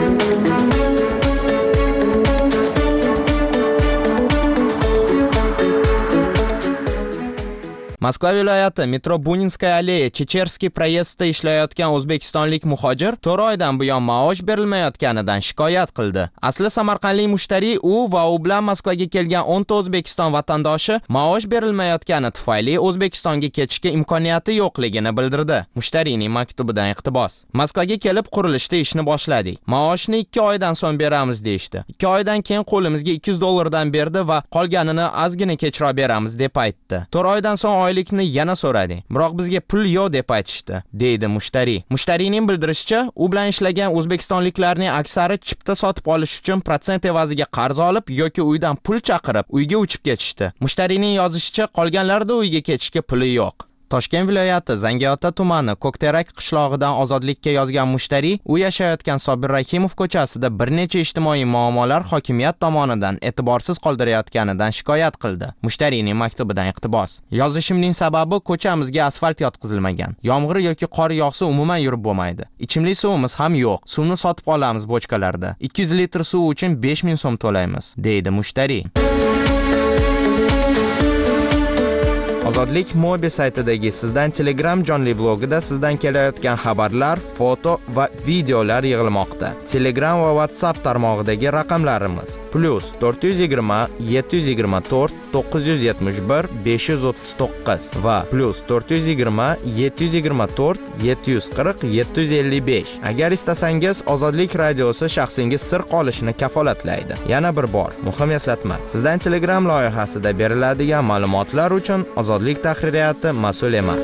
Moskva viloyati metro Buninskaya aleya Checherskiy proyezdida ishlayotgan o'zbekistonlik muhojir 4 oydan buyon maosh berilmayotganidan shikoyat qildi. Asli samarqandlik mushtariy u va u bilan Moskvaga kelgan 10 ta O'zbekiston vatandoshi maosh berilmayotgani tufayli O'zbekistonga ketishga imkoniyati yo'qligini bildirdi. Mushtariyning maktubidan iqtibos. Moskvaga kelib qurilishda ishni boshladik. Maoshni 2 oydan so'ng beramiz deyshti. 2 oydan keyin qo'limizga $200 berdi va qolganini ozgina kechroq beramiz deb aytdi. 4 oydan so'ng oylikni yana so'radi. Biroq bizga pul yo'q deb aytishdi, deydi mushtariy. Mushtariyning bildirishicha, u bilan ishlagan o'zbekistonliklarning aksari chipta sotib olish uchun protsent evaziga qarz olib yoki uydan pul chaqirib, uyga uchib ketishdi. Mushtariyning yozishicha, qolganlarida uyga ketishga puli yo'q. Toshkent viloyati Zangiota tumani Ko'kterak qishlog'idan ozodlikka yozgan mushtari u yashayotgan Sobir Rahimov ko'chasida bir necha ijtimoiy muammolar hokimiyat tomonidan e'tiborsiz qoldirayotganidan shikoyat qildi. Mushtarining maktubidan iqtibos. Yozishimning sababi ko'chamizga asfalt yotqizilmagan. Yomg'ir yoki qor yog'sa umuman yurib bo'lmaydi. Ichimlik suvimiz ham yo'q. Suvni sotib olamiz bochkalarda. 200 litr suv uchun 5000 so'm to'laymiz, deydi mushtari. Ozodlik Mobi saytidagi Sizdan Telegram jonli blogida sizdan kelayotgan xabarlar, foto va videolar yig'ilmoqda. Telegram va WhatsApp tarmog'idagi raqamlarimiz +420 724 971 539 va +420 724 740 755. Agar istasangiz, Ozodlik radiosi shaxsingiz sir qolishini kafolatlaydi. Yana bir bor, muhim eslatma. Sizdan Telegram loyihasida beriladigan ma'lumotlar uchun Ozodlik tahririyati mas'ul emas.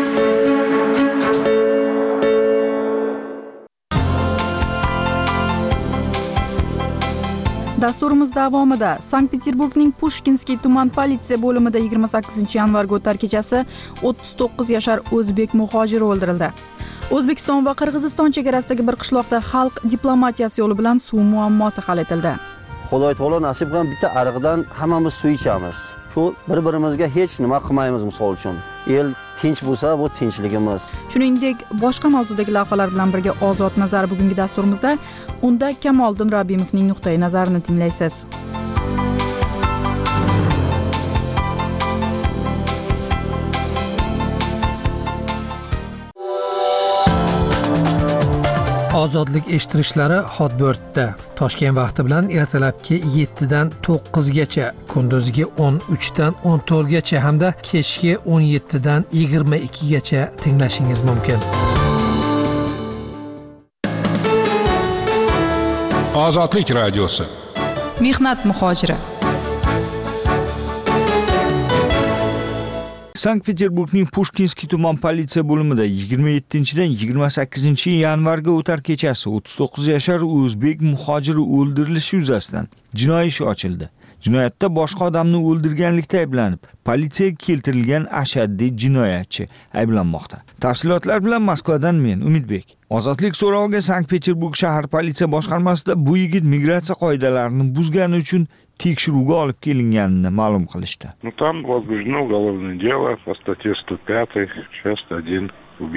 Dasturimiz davomida Sankt-Peterburgning Pushkinskiy tuman politsiya bo'limida 28-yanvarga o'tar kechasi 39 yashar o'zbek muhojiri o'ldirildi. O'zbekiston va Qirg'iziston chegarasidagi bir qishloqda xalq diplomatiyasi yo'li bilan suv muammosi hal etildi. Xudoy taolo nasib qilgan bitta ariqdan hammamiz suv ichamiz. Shu bir-birimizga hech nima qilmaymiz misol uchun. El tinch bo'lsa, bu tinchligimiz. Shuningdek, boshqa mavzudagi lavhalar bilan birga Ozod nazar bugungi dasturimizda unda Kamoliddin Rabimovning nuqtai nazarini tinglaysiz. Ozodlik eshittirishlari Hotbird-da Toshkent vaqti bilan ertalabki 7 dan 9 gacha, kunduzgi 13 dan 14 gacha hamda kechki 17 dan 22 gacha tinglashingiz mumkin. Ozodlik radiosi. Mehnat muhojiri. Sankt-Peterburgning Pushkinskiy tuman politsiya bo'limida 27-dan 28-yanvarga o'tar kechasi 39 yashar o'zbek muhojiri o'ldirilishi yuzasidan jinoiy ish ochildi. Jinoyatda boshqa odamni o'ldirganlikda ayblanib, politsiyaga keltirilgan ashaddiy jinoyatchi ayblanmoqda. Tafsilotlar bilan Moskvadan men Umidbek. Ozodlik so'roviga Sankt-Peterburg shahar politsiya boshqarmasida bu yigit migratsiya qoidalarini buzgani uchun tekshiruvga olib kelinganini ma'lum qilishdi. Там возбуждено уголовное дело по статье 105, часть 1.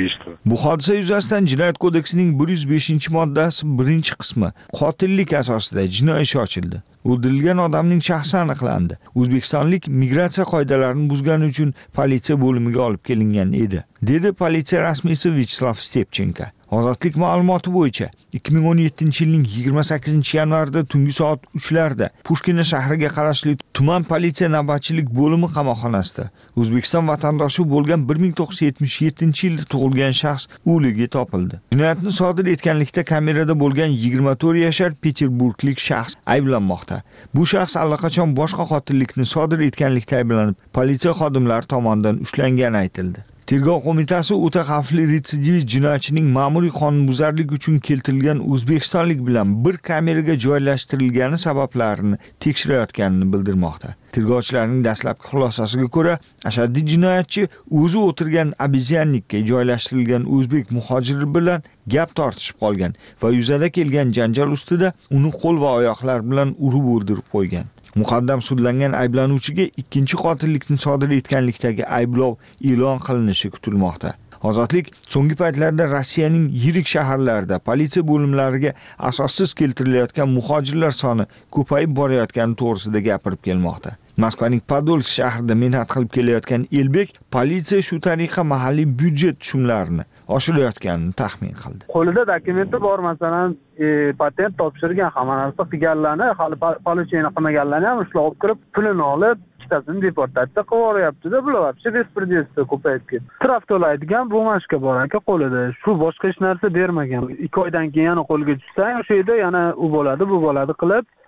Bu hodisa yuzasidan Jinoyat kodeksining 105-moddasi 1-qismi qotillik asosida jinoiy ish ochildi. O'ldirilgan odamning shaxsi aniqlandi. O'zbekistonlik migratsiya qoidalarini buzgani uchun politsiya bo'limiga olib kelingan edi, dedi politsiya rasmiysi Vyacheslav Stepchenko. Ozodlik ma'lumoti bo'yicha 2017-yilning 28-yanvarida tungi soat 3larda Pushkina shahriga qarashli tuman politsiya navbatchilik bo'limi qamoqxonasida O'zbekiston vatandoshi bo'lgan 1977-yilda tug'ilgan shaxs o'ligi topildi. Jinoyatni sodir etganlikda kamerada bo'lgan 24 yashar Peterburglik shaxs ayblanmoqda. Bu shaxs allaqachon boshqa qotillikni sodir etganlikda ayblanib, politsiya xodimlari tomonidan ushlangani aytildi. Tergov qo'mitasi o'ta xavfli retsidivist jinoyatchining ma'muriy qonunbuzarlik uchun keltirilgan o'zbekistonlik bilan bir kameraga joylashtirilgani sabablarini tekshirayotganini bildirmoqda. Tergovchilarning dastlabki xulosasiga ko'ra, ashaddiy jinoyatchi o'zi o'tirgan obezyannikka joylashtirilgan o'zbek muhojiri bilan gap tortishib qolgan va yuzaga kelgan janjal ustida uni qo'l va oyoqlar bilan urib o'ldirib qo'ygan. Muqaddam sudlangan ayblanuvchiga ikkinchi qotillikni sodir etganlikdagi ayblov e'lon qilinishi kutilmoqda. Ozodlik so'nggi paytlarda Rossiyaning yirik shaharlarida politsiya bo'limlariga asossiz keltirilayotgan muhojirlar soni ko'payib borayotgani to'g'risida gapirib kelmoqda. Moskvaning Podolsk shahrida mehnat qilib kelayotgan Elbek politsiya shu tariqa mahalliy byudjet tushumlarini oshirayotganini taxmin qildi. Qo'lida dokumenti bor, masalan, patent topshirgan, hamma narsa qilganlarni, hali polichiyani qilmaganlarni ham ushlab kirib, pulini olib, ikkitasini deportatsiya qilib yuboryapti-da, bular вообще bespredельство ko'payib ketdi. Straf to'laydigan bumashka bor aka qo'lida. Shu boshqa hech narsa bermagan. 2 oydan keyin yana qo'lga tushsang, o'sha yerda yana u bo'ladi, bu bo'ladi qilib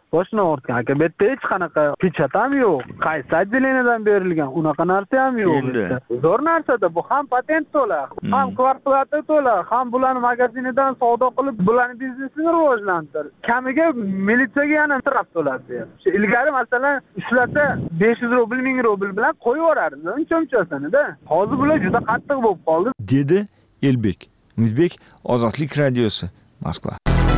boshini o'rtgan aka. Bu yerda hech qanaqa pechat ham yo'q. Qaysi отделениyadan berilgan unaqa narsa ham yo'q. Zo'r narsada bu ham patent to'la, ham kvartirata to'la, ham bularni magazinidan savdo qilib, bularni biznesini rivojlantir. Kamiga militsiyaga yana taraf to'ladi. Ilgari masalan ishlasa 500 rubl, 1000 rubl bilan qo'yib yuborardi. Uncha-unchasini-da. Hozir bular juda qattiq bo'lib qoldi. Dedi Elbek. Umidbek, Ozodlik radiosi, Moskva.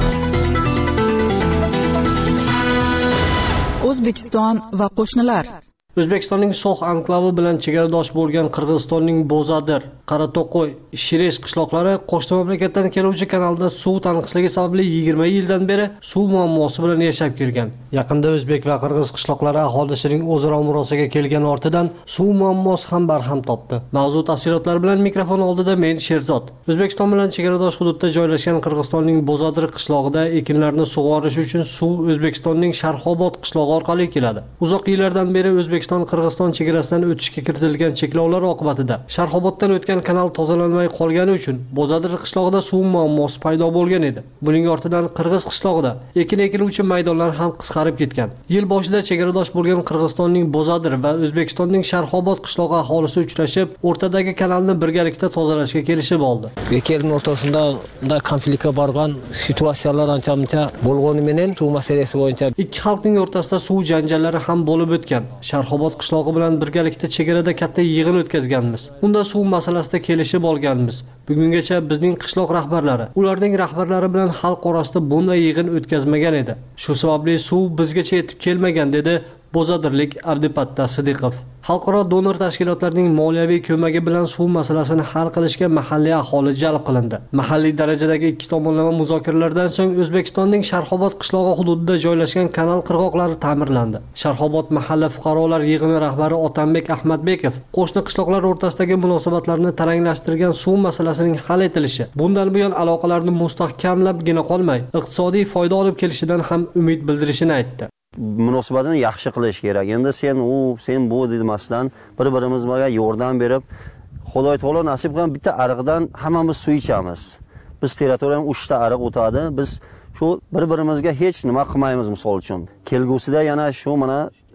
O'zbekiston va qo'shnilar. O'zbekistonning So'x anklavi bilan chegaradosh bo'lgan Qirg'izistonning Bo'zadir, Qarato'qo'y, Shiresh qishloqlari qo'shni mamlakatdan keluvchi kanalda suv tanqisligi sababli 20 yildan beri suv muammosi bilan yashab kelgan. Yaqinda o'zbek va qirg'iz qishloqlari aholisining o'zaro murosaga kelgani ortidan suv muammosi ham barham topdi. Mavzu tafsilotlari bilan mikrofon oldida men Sherzod. O'zbekiston bilan chegaradosh hududda joylashgan Qirg'izistonning Bo'zadir qishlog'ida ekinlarni sug'orish uchun suv O'zbekistonning Sharxobod qishlog'i orqali keladi. Uzoq yillardan beri O'zbekiston-Qirg'iziston chegarasidan o'tishga kiritilgan cheklovlar oqibatida Sharxoboddan o'tgan kanal tozalanmay qolgani uchun Bo'zadir qishlog'ida suv muammosi paydo bo'lgan edi. Buning ortidan Qirg'iz qishlog'ida ekin ekiluvchi maydonlar ham qisqarib ketgan. Yil boshida chegaradosh bo'lgan Qirg'izistonning Bo'zadir va O'zbekistonning Sharxobod qishlog'i aholisi uchrashib, o'rtadagi kanalni birgalikda tozalashga kelishib oldi. Ekin o'rtasida konfliktga borgan situatsiyalar ancha-muncha bo'lgani bilan suv masalasi bo'yicha ikki xalqning o'rtasida suv janjallari ham bo'lib o'tgan. Sharxobod qishlog'i bilan birgalikda chegarada katta yig'in o'tkazganmiz. Unda suv masalasida kelishib olganmiz. Bugungacha bizning qishloq rahbarlari, ularning rahbarlari bilan xalq orasida bunday yig'in o'tkazmagan edi. Shu sababli suv bizgacha yetib kelmagan dedi Bo'zadirlik Abdupatta Sidiqov. Xalqaro donor tashkilotlarining moliyaviy ko'magi bilan suv masalasini hal qilishga mahalliy aholi jalb qilindi. Mahalliy darajadagi ikki tomonlama muzokaralardan so'ng O'zbekistonning Sharxobod qishlog'i hududida joylashgan kanal qirg'oqlari ta'mirlandi. Sharxobod mahalla fuqarolar yig'ini rahbari Otanbek Ahmadbekov qo'shni qishloqlar o'rtasidagi munosabatlarni taranglashtirgan suv masalasining hal etilishi, bundan buyon aloqalarni mustahkamlabgina qolmay, iqtisodiy foyda olib kelishidan ham umid bildirishini aytdi. Munosabatini yaxshi qilish kerak. Endi sen bu demasdan bir-birimizga yordam berib, Xudoy taolo nasib qilgan bitta ariqdan hammamiz suv ichamiz. Biz territoriyadan 3 ta ariq o'tadi. Biz shu bir-birimizga hech nima qilmaymiz misol uchun. Kelgusida yana shu mana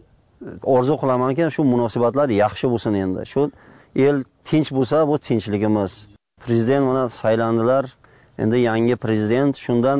orzu qilamanki, shu munosabatlar yaxshi bo'lsin endi. Shu el tinch bo'lsa, bu tinchligimiz. Prezident mana saylandilar. Endi yangi prezident shundan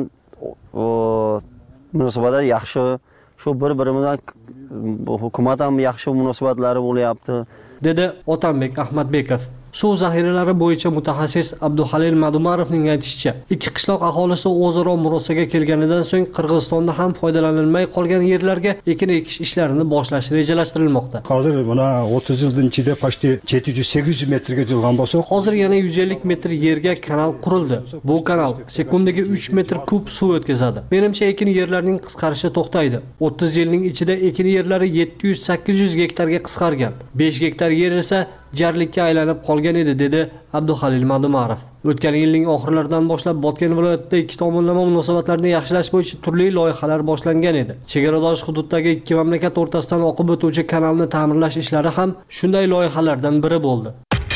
munosabatlar yaxshi, shu bir-birimizdan hukumat ham yaxshi munosabatlari bo'lyapti, dedi Otanbek Ahmadbekov. Suv zaxiralari bo'yicha mutaxassis Abduhalil Madumarovning aytishicha, ikki qishloq aholisi o'zaro murosaga kelganidan so'ng Qirg'izistonda ham foydalanilmay qolgan yerlarga ekin ekish ishlarini boshlash rejalashtirilmoqda. Hozir mana 30 yildan ichida pashti 700-800 metrga jilgan bo'lsa, hozir yana 150 metr yerga kanal qurildi. Bu kanal sekundiga 3 metr kub suv o'tkazadi. Menimcha ekin yerlarining qisqarishi to'xtaydi. 30 yilning ichida ekin yerlari 700-800 gektarga qisqargan. 5 gektar yer esa jarlikka aylanib qolgan edi, dedi Abduhalil Madumarov. O'tgan yilning oxirlaridan boshlab Botken viloyatida ikki tomonlama munosabatlarni yaxshilash bo'yicha turli loyihalar boshlangan edi. Chegaradosh hududdagi ikki mamlakat o'rtasidan oqib o'tuvchi kanalni ta'mirlash ishlari ham shunday loyihalardan biri bo'ldi.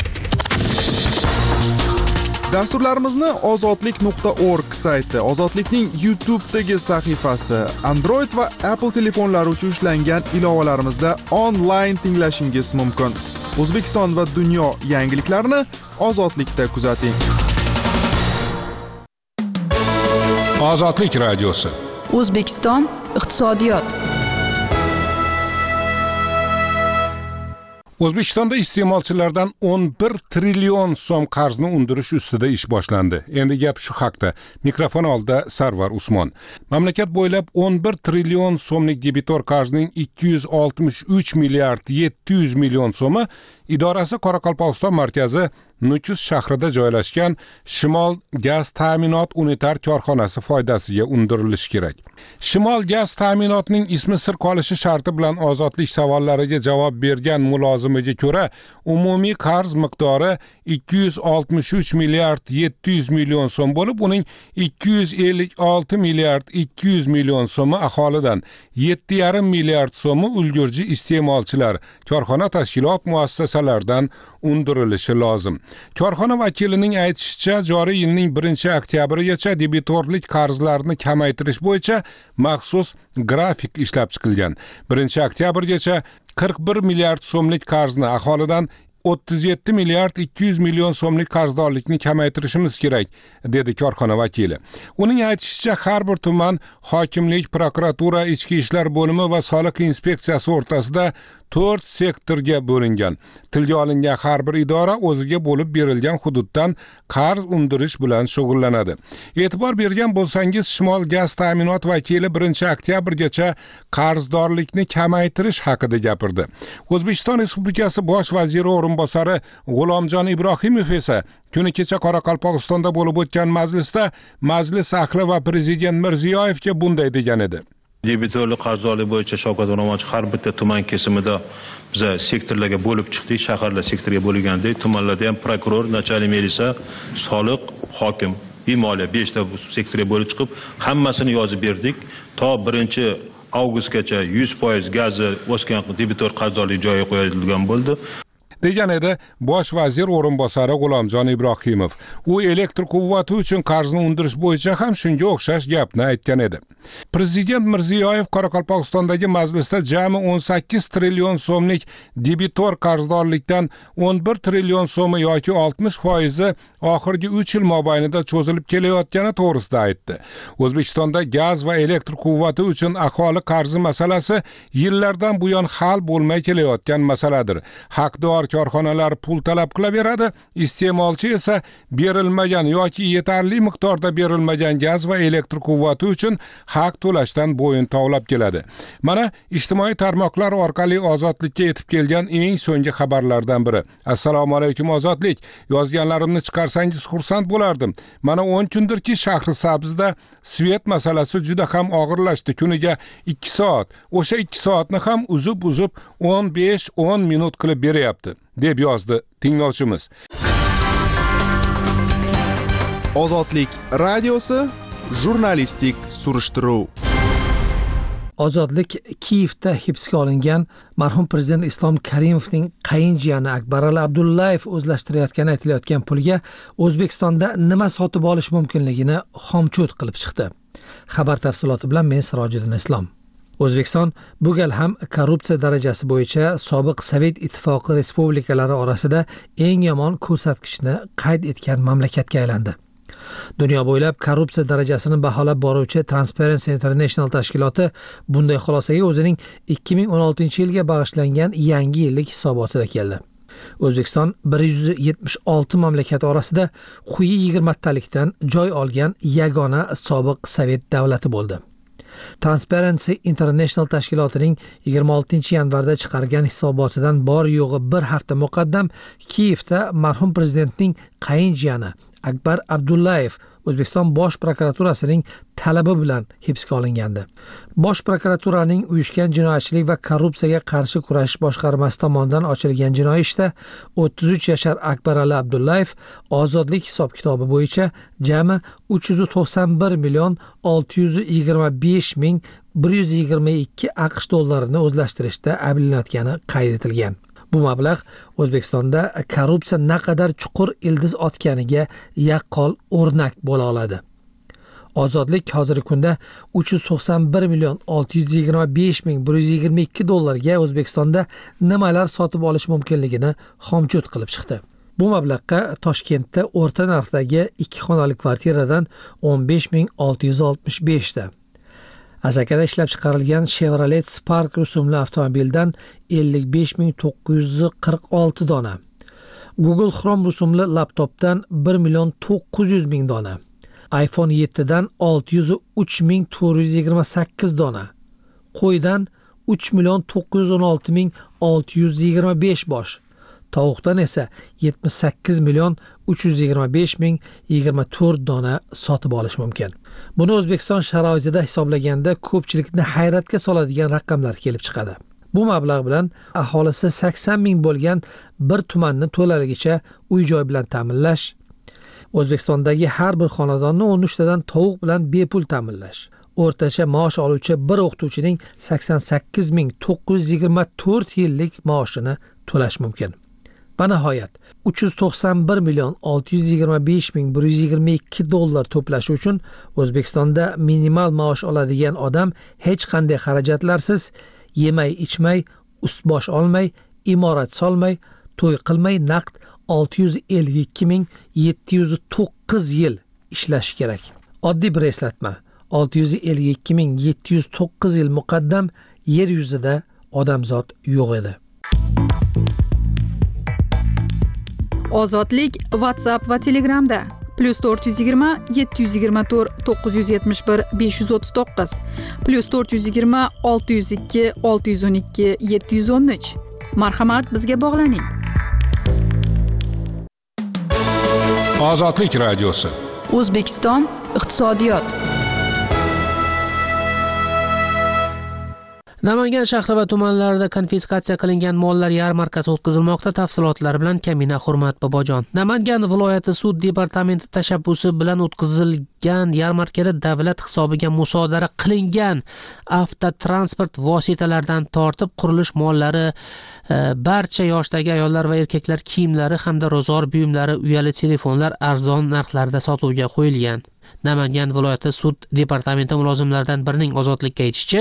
Dasturlarimizni ozodlik.org sayti, Ozodlikning YouTube'dagi sahifasi, Android va Apple telefonlari uchun ishlangan ilovalarimizda onlayn tinglashingiz mumkin. O'zbekiston va dunyo yangiliklarini Ozodlikda kuzating. Ozodlik radiosi. O'zbekiston iqtisodiyot. O'zbekistonda iste'molchilardan 11 trillion so'm qarzni undirish ustida ish boshlandi. Endi gap shu haqda. Mikrofon oldida Sarvar Usmon. Mamlakat bo'ylab 11 trillion so'mlik debitor qarzning 263 milliard 700 million so'mi idorasi Qoraqalpog'iston markazi Nukus shahrida joylashgan Shimol gaz ta'minot unitar korxonasi foydasiga undirilishi kerak. Shimol gaz ta'minotining ismi sir qolishi sharti bilan ozodlik savollariga javob bergan mulozimiga ko'ra, umumiy qarz miqdori 263 milliard 700 million so'm bo'lib, uning 256 milliard 200 million so'mi aholidan, 7,5 milliard so'mi ulgurji iste'molchilar, korxona tashkilot muassasalari loyihalardan undirilishi lozim. Korxona vakilining aytishicha, joriy yilning 1-oktyabrigacha debitorlik qarzlarini kamaytirish bo'yicha maxsus grafik ishlab chiqilgan. 1-oktyabrgacha 41 milliard so'mlik qarzni aholidan 37 milliard 200 million so'mlik qarzdorlikni kamaytirishimiz kerak, dedi korxona vakili. Uning aytishicha, har bir tuman, hokimlik, prokuratura, ichki ishlar bo'limi va soliq inspeksiyasi o'rtasida 4 sektorga bo'lingan. Tilga olingan har bir idora o'ziga bo'lib berilgan hududdan qarz undirish bilan shug'ullanadi. E'tibor bergan bo'lsangiz, Shimol gaz ta'minot vakili 1-oktyabrgacha qarzdorlikni kamaytirish haqida gapirdi. O'zbekiston Respublikasi bosh vaziri o'rinbosari G'ulomjon Ibrohimov esa kuni kecha Qoraqalpog'istonda bo'lib o'tgan majlisda majlis ahli va prezident Mirziyoyevga bunday degan edi. Debitorlik qarzdorlik bo'yicha Shavkat O'rmonchi har bitta tuman kesimida biz sektorlarga bo'lib chiqdik, shaharlar sektorga bo'lgandek, tumanlarda ham prokuror, nachalnik militsiya, soliq, hokim, moliya 5 ta sektorga bo'lib chiqib, hammasini yozib berdik. To 1-avgustgacha 100% gazi o'sgan debitor qarzdorlik joyiga qo'yilgan bo'ldi. degan edi bosh vazir o'rinbosari G'ulomjon Ibrohimov. U elektr quvvati uchun qarzni undirish bo'yicha ham shunga o'xshash gapni aytgan edi. Prezident Mirziyoyev Qoraqalpog'istondagi majlisda jami 18 trillion so'mlik debitor qarzdorlikdan 11 trillion so'mi yoki 60% oxirgi 3 yil mobaynida cho'zilib kelayotgani to'g'risida aytdi. O'zbekistonda gaz va elektr quvvati uchun aholi qarzi masalasi yillardan buyon hal bo'lmay kelayotgan masaladir. Haqdor korxonalar pul talab qilaveradi, iste'molchi esa berilmagan yoki yetarli miqdorda berilmagan gaz va elektr quvvati uchun haq to'lashdan bo'yin tovlab keladi. Mana ijtimoiy tarmoqlar orqali ozodlikka yetib kelgan eng so'nggi xabarlardan biri. Assalomu alaykum Ozodlik. Yozganlarimni chiqarsangiz xursand bo'lardim. Mana 10 kundirki Shahrisabzda svet masalasi juda ham og'irlashdi. Kuniga 2 soat. O'sha 2 soatni ham uzib 15-10 minut qilib beryapti, deb yozdi tinglovchimiz. Ozodlik radiosi jurnalistik surishtiruv. Ozodlik Kiyevda hibsga olingan marhum prezident Islom Karimovning qayinjiyani Akbarali Abdullayev o'zlashtirayotgani aytilayotgan pulga O'zbekistonda nima sotib olish mumkinligini xomchut qilib chiqdi. Xabar tafsiloti bilan men Sirojiddin Islom. O'zbekiston bu gal ham korrupsiya darajasi bo'yicha sobiq Sovet ittifoqi respublikalari orasida eng yomon ko'rsatkichni qayd etgan mamlakatga aylandi. Dunyo bo'ylab korrupsiya darajasini baholab boruvchi Transparency International tashkiloti bunday xulosaga o'zining 2016-yilga bag'ishlangan yangi yillik hisobotida keldi. O'zbekiston 176 mamlakat orasida quyi 20 talikdan joy olgan yagona sobiq Sovet davlati bo'ldi. Transparency International tashkilotining 26-yanvarda chiqargan hisobotidan bor yo'g'i bir hafta muqaddam Kiyevda marhum prezidentning qayinjiyani Akbar Abdullayev O'zbekiston Bosh prokuraturasining talabi bilan hibsga olingandi. Bosh prokuraturaning uyushgan jinoyatchilik va korrupsiyaga qarshi kurashish boshqarmasi tomonidan ochilgan jinoiy ishda 33 yashar Akbarali Abdullayev ozodlik hisob-kitobi bo'yicha jami 391 million 625 ming 122 AQSh dollarini o'zlashtirishda ayblanayotgani qayd etilgan. Bu mablag' O'zbekistonda korrupsiya naqadar chuqur ildiz otganiga yaqqol o'rnak bo'la oladi. Ozodlik hozirgi kunda 391 million 625 ming 122 dollarga O'zbekistonda nimalar sotib olish mumkinligini xomchut qilib chiqdi. Bu mablag'ga Toshkentda o'rta narxdagi 2 xonali kvartiradan 15.665 ta, Asakada ishlab chiqarilgan Chevrolet Spark rusumli avtomobildan 55.946 dona, Google Chrome rusumli laptopdan 1.900.000 dona, iPhone 7dan 603.428 dona, qo'ydan 3.916.625 bosh, tovuqdan esa 78.325.024 dona sotib olish mumkin. Buni O'zbekiston sharoitida hisoblaganda ko'pchilikni hayratga soladigan raqamlar kelib chiqadi. Bu mablag' bilan aholisi 80 ming bo'lgan bir tumanni to'laligicha uy-joy bilan ta'minlash, O'zbekistondagi har bir xonadonni 13 tadan tovuq bilan bepul ta'minlash, o'rtacha maosh oluvchi bir o'qituvchining 88.924 yillik maoshini to'lash mumkin. Va nihoyat 391 million 625 ming 122 dollar to'plash uchun O'zbekistonda minimal maosh oladigan odam hech qanday xarajatlarsiz yemay ichmay, ust-bosh olmay, imorat solmay, to'y qilmay naqd 652.709 yil ishlashi kerak. Oddiy bir eslatma. 652.709 yil muqaddam yer yuzida odamzod yo'q edi. Ozodlik WhatsApp va Telegramda +420 724 971 539 +420 602 612 713. Marhamat, bizga bog'laning. Ozodlik radiosi. O'zbekiston iqtisodiyot. Namangan shahri va tumanlarida konfiskatsiya qilingan mollar yarmarkasi o'tkazilmoqda. Tafsilotlar bilan Kamina Hurmat Bobojon. Namangan viloyati sud departamenti tashabbusi bilan o'tkazilgan yarmarkada davlat hisobiga musodara qilingan avtotransport vositalaridan tortib qurilish mollari, barcha yoshdagi ayollar va erkaklar kiyimlari hamda ro'zg'or buyumlari, uyali telefonlar arzon narxlarda sotuvga qo'yilgan. Namangan viloyati sud departamenti mulozimlaridan birining ozodlikka aytishicha,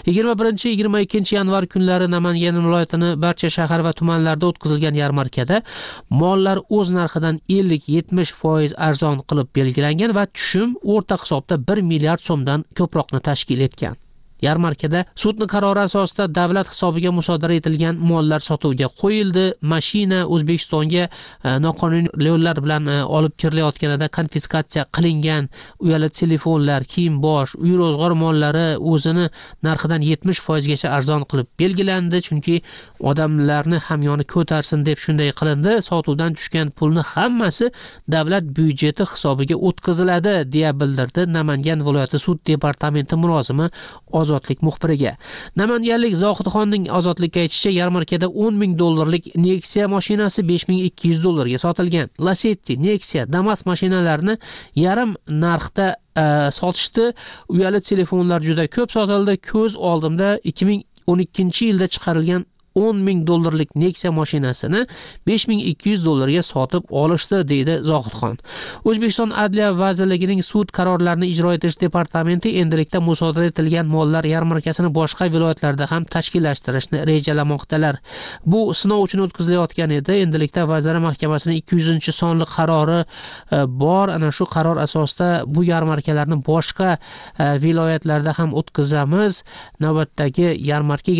21-22 yanvar kunlari Namangan viloyatining barcha shahar va tumanlarda o'tkazilgan yarmarkada mollar o'z narxidan 50-70% arzon qilib belgilangan va tushum o'rta hisobda 1 milliard so'mdan ko'proqni tashkil etgan. Yarmarkada sudning qarori asosida davlat hisobiga musodara etilgan mollar sotuvga qo'yildi. Mashina O'zbekistonga noqonuniy yo'llar bilan olib kirilayotganida konfiskatsiya qilingan uyali telefonlar, kiyim-bosh, uy ro'zg'or mollari o'zini narxidan 70% gacha arzon qilib belgilandi, chunki odamlarni hamyoni ko'tarsin deb shunday qilindi. Sotuvdan tushgan pulni hammasi davlat byudjeti hisobiga o'tkaziladi, deya bildirdi Namangan viloyati sud departamenti mulozimi Ozodlik muxbiriga. Namanganlik Zohidxonning Ozodlikka aytishicha, yarmarkada 10 ming dollarlik Nexia mashinasi 5200 dollarga sotilgan. Lacetti, Nexia, Damas mashinalarini yarim narxda sotishdi. Uyali telefonlar juda ko'p sotildi. Ko'z oldimda 2012-yilda chiqarilgan 10 ming dollarlik Nexia mashinasini 5200 dollarga sotib olishdi, deydi Zohidxon. O'zbekiston Adliya vazirligining sud qarorlarini ijro etish departamenti endilikda musodara etilgan mollar yarmarkasini boshqa viloyatlarda ham tashkillashtirishni rejalamoqdalar. Bu sinov uchun o'tkazilayotgan edi. Endilikda Vazirlar Mahkamasining 200-sonli qarori bor. Ana shu qaror asosida bu yarmarkalarni boshqa viloyatlarda ham o'tkazamiz. Navbatdagi yarmarka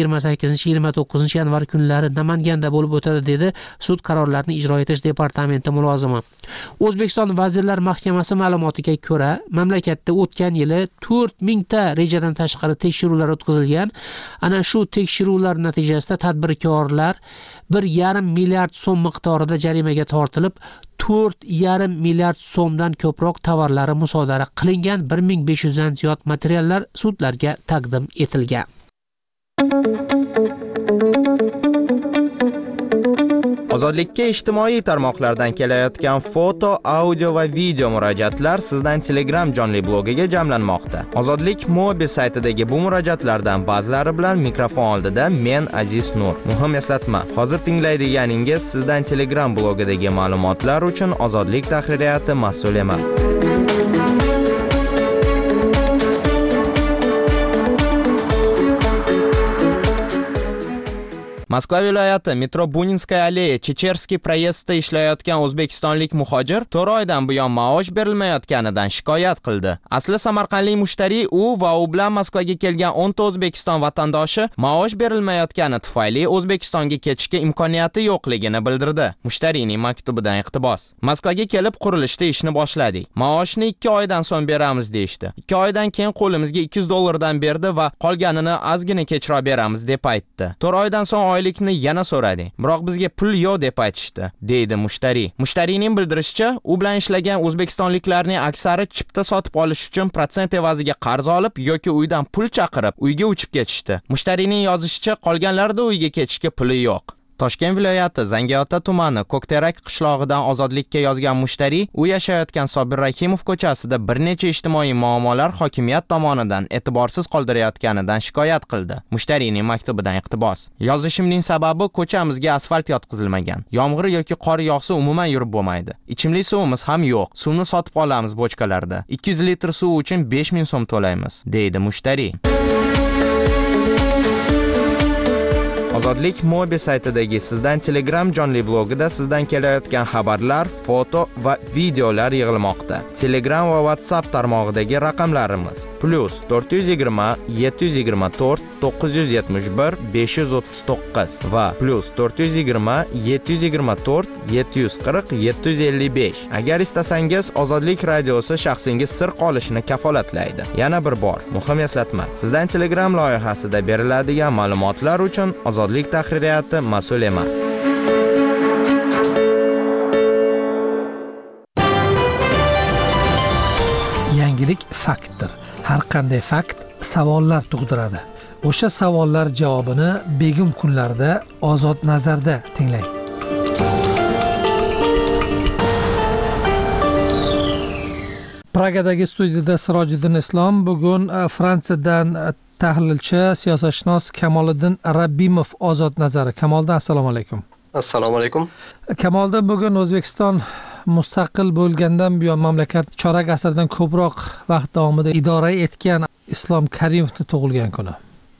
28-29 yanvar kunlari Namanganda bo'lib o'tadi, dedi sud qarorlarini ijro etish departamenti mulozimi. O'zbekiston Vazirlar Mahkamasi ma'lumotiga ko'ra, mamlakatda o'tgan yili 4000 ta rejadan tashqari tekshiruvlar o'tkazilgan. Ana shu tekshiruvlar natijasida tadbirkorlar 1,5 milliard so'm miqdorida jarimaga tortilib, 4,5 milliard so'mdan ko'proq tovarlari musodara qilingan. 1500 dan ziyod materiallar sudlarga taqdim etilgan. Ozodlikka ijtimoiy tarmoqlardan kelayotgan foto, audio va video murojaatlar sizdan Telegram jonli blogiga jamlanmoqda. Ozodlik mobil saytidagi bu murojaatlardan ba'zilari bilan mikrofon oldida men Aziz Nur. Muhim eslatma, hozir tinglaydiganingiz sizdan Telegram blogidagi ma'lumotlar uchun Ozodlik tahririyati mas'ul emas. Moskva viloyati metro Buninskaya aleya Checherskiy proyezdida ishlayotgan o'zbekistonlik muhojir 4 oydan buyon maosh berilmayotganidan shikoyat qildi. Asli samarqandlik mushtari u va u bilan Moskvaga kelgan 10 ta O'zbekiston vatandoshi maosh berilmayotgani tufayli O'zbekistonga ketishga imkoniyati yo'qligini bildirdi. Mushtarining maktubidan iqtibos. Moskvaga kelib qurilishda ishni boshladik. Maoshni 2 oydan so'ng beramiz deyshti. 2 oydan keyin qo'limizga 200 dollardan berdi va qolganini ozgina kechroq beramiz deb aytdi. 4 oydan so'ng oylikni yana so'radi. Biroq bizga pul yo'q deb aytishdi, deydi mushtari. Mushtarining bildirishicha, u bilan ishlagan o'zbekistonliklarning aksari chipta sotib olish uchun protsent evaziga qarz olib yoki uydan pul chaqirib, uyga uchib ketishdi. Mushtarining yozishicha, qolganlarida uyga ketishga puli yo'q. Toshkent viloyati Zangiota tumani Ko'kterak qishlog'idan ozodlikka yozgan mushtariy u yashayotgan Sobir Rahimov ko'chasida bir necha ijtimoiy muammolar hokimiyat tomonidan e'tiborsiz qoldirayotganidan shikoyat qildi. Mushtariyning maktubidan iqtibos. Yozishimning sababi ko'chamizga asfalt yotqizilmagan. Yomg'ir yoki qor yog'sa umuman yurib bo'lmaydi. Ichimlik suvimiz ham yo'q. Suvni sotib olamiz bochkalarda. 200 litr suv uchun 5000 so'm to'laymiz, deydi mushtariy. Ozodlik Mobi saytidagi Sizdan Telegram jonli blogida sizdan kelayotgan xabarlar, foto va videolar yig'ilmoqda. Telegram va WhatsApp tarmog'idagi raqamlarimiz +420 724 971 539 va +420 724 740 755. Agar istasangiz, Ozodlik radiosi shaxsingiz sir qolishini kafolatlaydi. Yana bir bor, muhim eslatma. Sizdan Telegram loyihasida beriladigan ma'lumotlar uchun Ozodlik tahririyati mas'ul emas. Yangilik faktdir. Har qanday fakt savollar tug'diradi. O'sha savollar javobini begim kunlarda Ozod nazarda tinglang. Pragadagi studiyada Sirojiddin Islom, bugun Fransiyadan tahlilchi, siyosatshunos Kamoliddin Rabbimov Ozod nazari. Kamoliddin, assalomu alaykum. Assalomu alaykum. Kamoliddin, bugun O'zbekiston mustaqil bo'lgandan buyon mamlakat chorak asrdan ko'proq vaqt davomida idora etgan Islom Karimovning tug'ilgan kuni.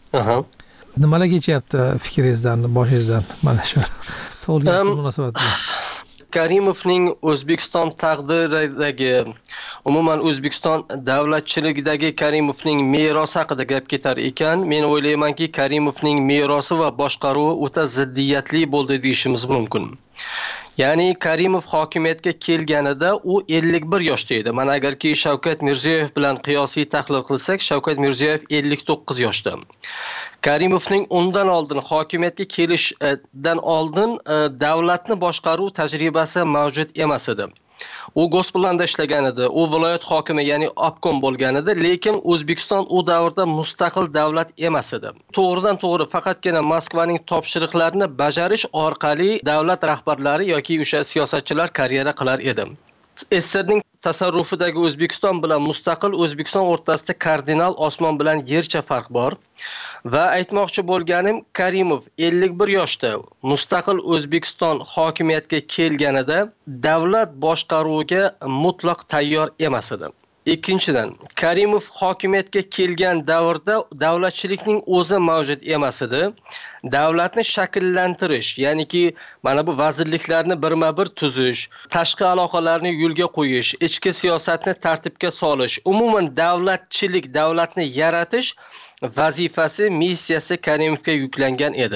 Nimalar kechyapti fikringizdan, boshingizdan mana shu tug'ilgan kun munosabati bilan? Karimovning O'zbekiston taqdiridagi, umuman O'zbekiston davlatchiligidagi Karimovning merosi haqida gap ketar ekan, men o'ylaymanki, Karimovning merosi va boshqaruvi o'ta ziddiyatli bo'ldi deyishimiz mumkin. Ya'ni Karimov hokimiyatga kelganida u 51 yoshda edi. Mana agarki Shavkat Mirziyoyev bilan qiyosiy tahlil qilsak, Shavkat Mirziyoyev 59 yoshda. Karimovning undan oldin hokimiyatga kelishdan oldin davlatni boshqaruv tajribasi mavjud emas edi. U Gosplan'da ishlagan edi, u viloyat hokimi, ya'ni obkom bo'lgan edi, lekin O'zbekiston u davrda mustaqil davlat emas edi. To'g'ridan to'g'ri faqatgina Moskvaning topshiriqlarini bajarish orqali davlat rahbarlari yoki o'sha siyosatchilar karyera qilar edi. SSRning tasarrufidagi O'zbekiston bilan mustaqil O'zbekiston o'rtasida kardinal osmon bilan yercha farq bor. Va aytmoqchi bo'lganim, Karimov 51 yoshda mustaqil O'zbekiston hokimiyatga kelganida davlat boshqaruviga mutlaq tayyor emas edi. Ikkinchidan, Karimov hokimiyatga kelgan davrda davlatchilikning o'zi mavjud emas edi. Davlatni shakllantirish, ya'niki mana bu vazirliklarni birma-bir tuzish, tashqi aloqalarni yo'lga qo'yish, ichki siyosatni tartibga solish, umuman davlatchilik, davlatni yaratish vazifasi, missiyasi Karimovga yuklangan edi.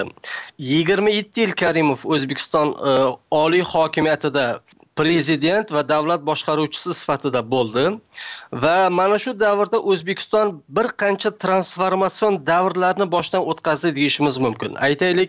27 yil Karimov O'zbekiston oliy hokimiyatida prezident va davlat boshqaruvchisi sifatida bo'ldi va mana shu davrda O'zbekiston bir qancha transformatsion davrlarni boshdan o'tkazdi deyishimiz mumkin. Aytaylik,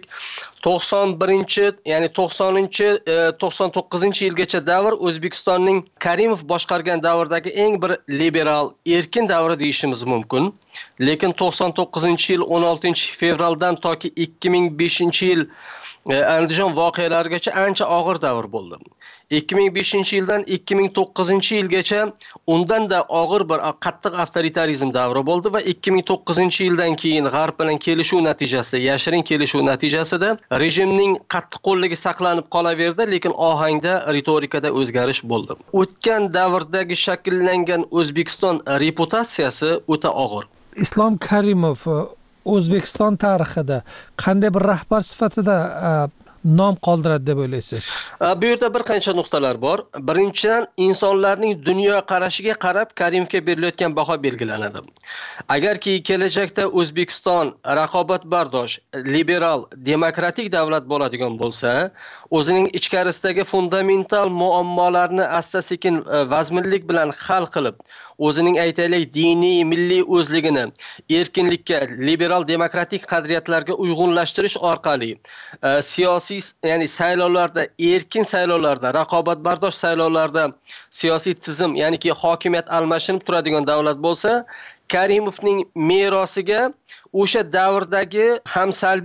99-yilgacha davr O'zbekistonning Karimov boshqargan davrdagi eng bir liberal, erkin davri deyishimiz mumkin. Lekin 99-yil 16-fevraldan toki 2005-yil Andijon voqealarigacha ancha og'ir davr bo'ldi. 2005-yildan 2009-yilgacha undan da og'ir bir qattiq avtoritarizm davri bo'ldi va 2009-yildan keyin G'arb bilan kelishuv natijasida, yashirin kelishuv natijasida rejimning qattiqqo'lligi saqlanib qolaverdi, lekin ohangda, ritorikada o'zgarish bo'ldi. O'tgan davrdagi shakllangan O'zbekiston reputatsiyasi o'ta og'ir. Islom Karimov O'zbekiston tarixida qanday bir rahbar sifatida nom qoldiradi deb o'ylaysiz? Bu yerda bir qancha nuqtalar bor. Birinchidan, insonlarning dunyo qarashiga qarab Karimovga berilayotgan baho belgilanadi. Agarki kelajakda O'zbekiston raqobatbardosh, liberal, demokratik davlat bo'ladigan bo'lsa, o'zining ichkarisidagi fundamental muammolarni asta-sekin vazminlik bilan hal qilib, o'zining aytaylik diniy, milliy o'zligini erkinlikka, liberal demokratik qadriyatlarga uyg'unlashtirish orqali siyosiy, ya'ni saylovlarda, erkin saylovlarda, raqobatbardosh saylovlarda siyosiy tizim, ya'niki hokimiyat almashinib turadigan davlat bo'lsa, Karimovning merosiga o'sha davrdagi ham salbiy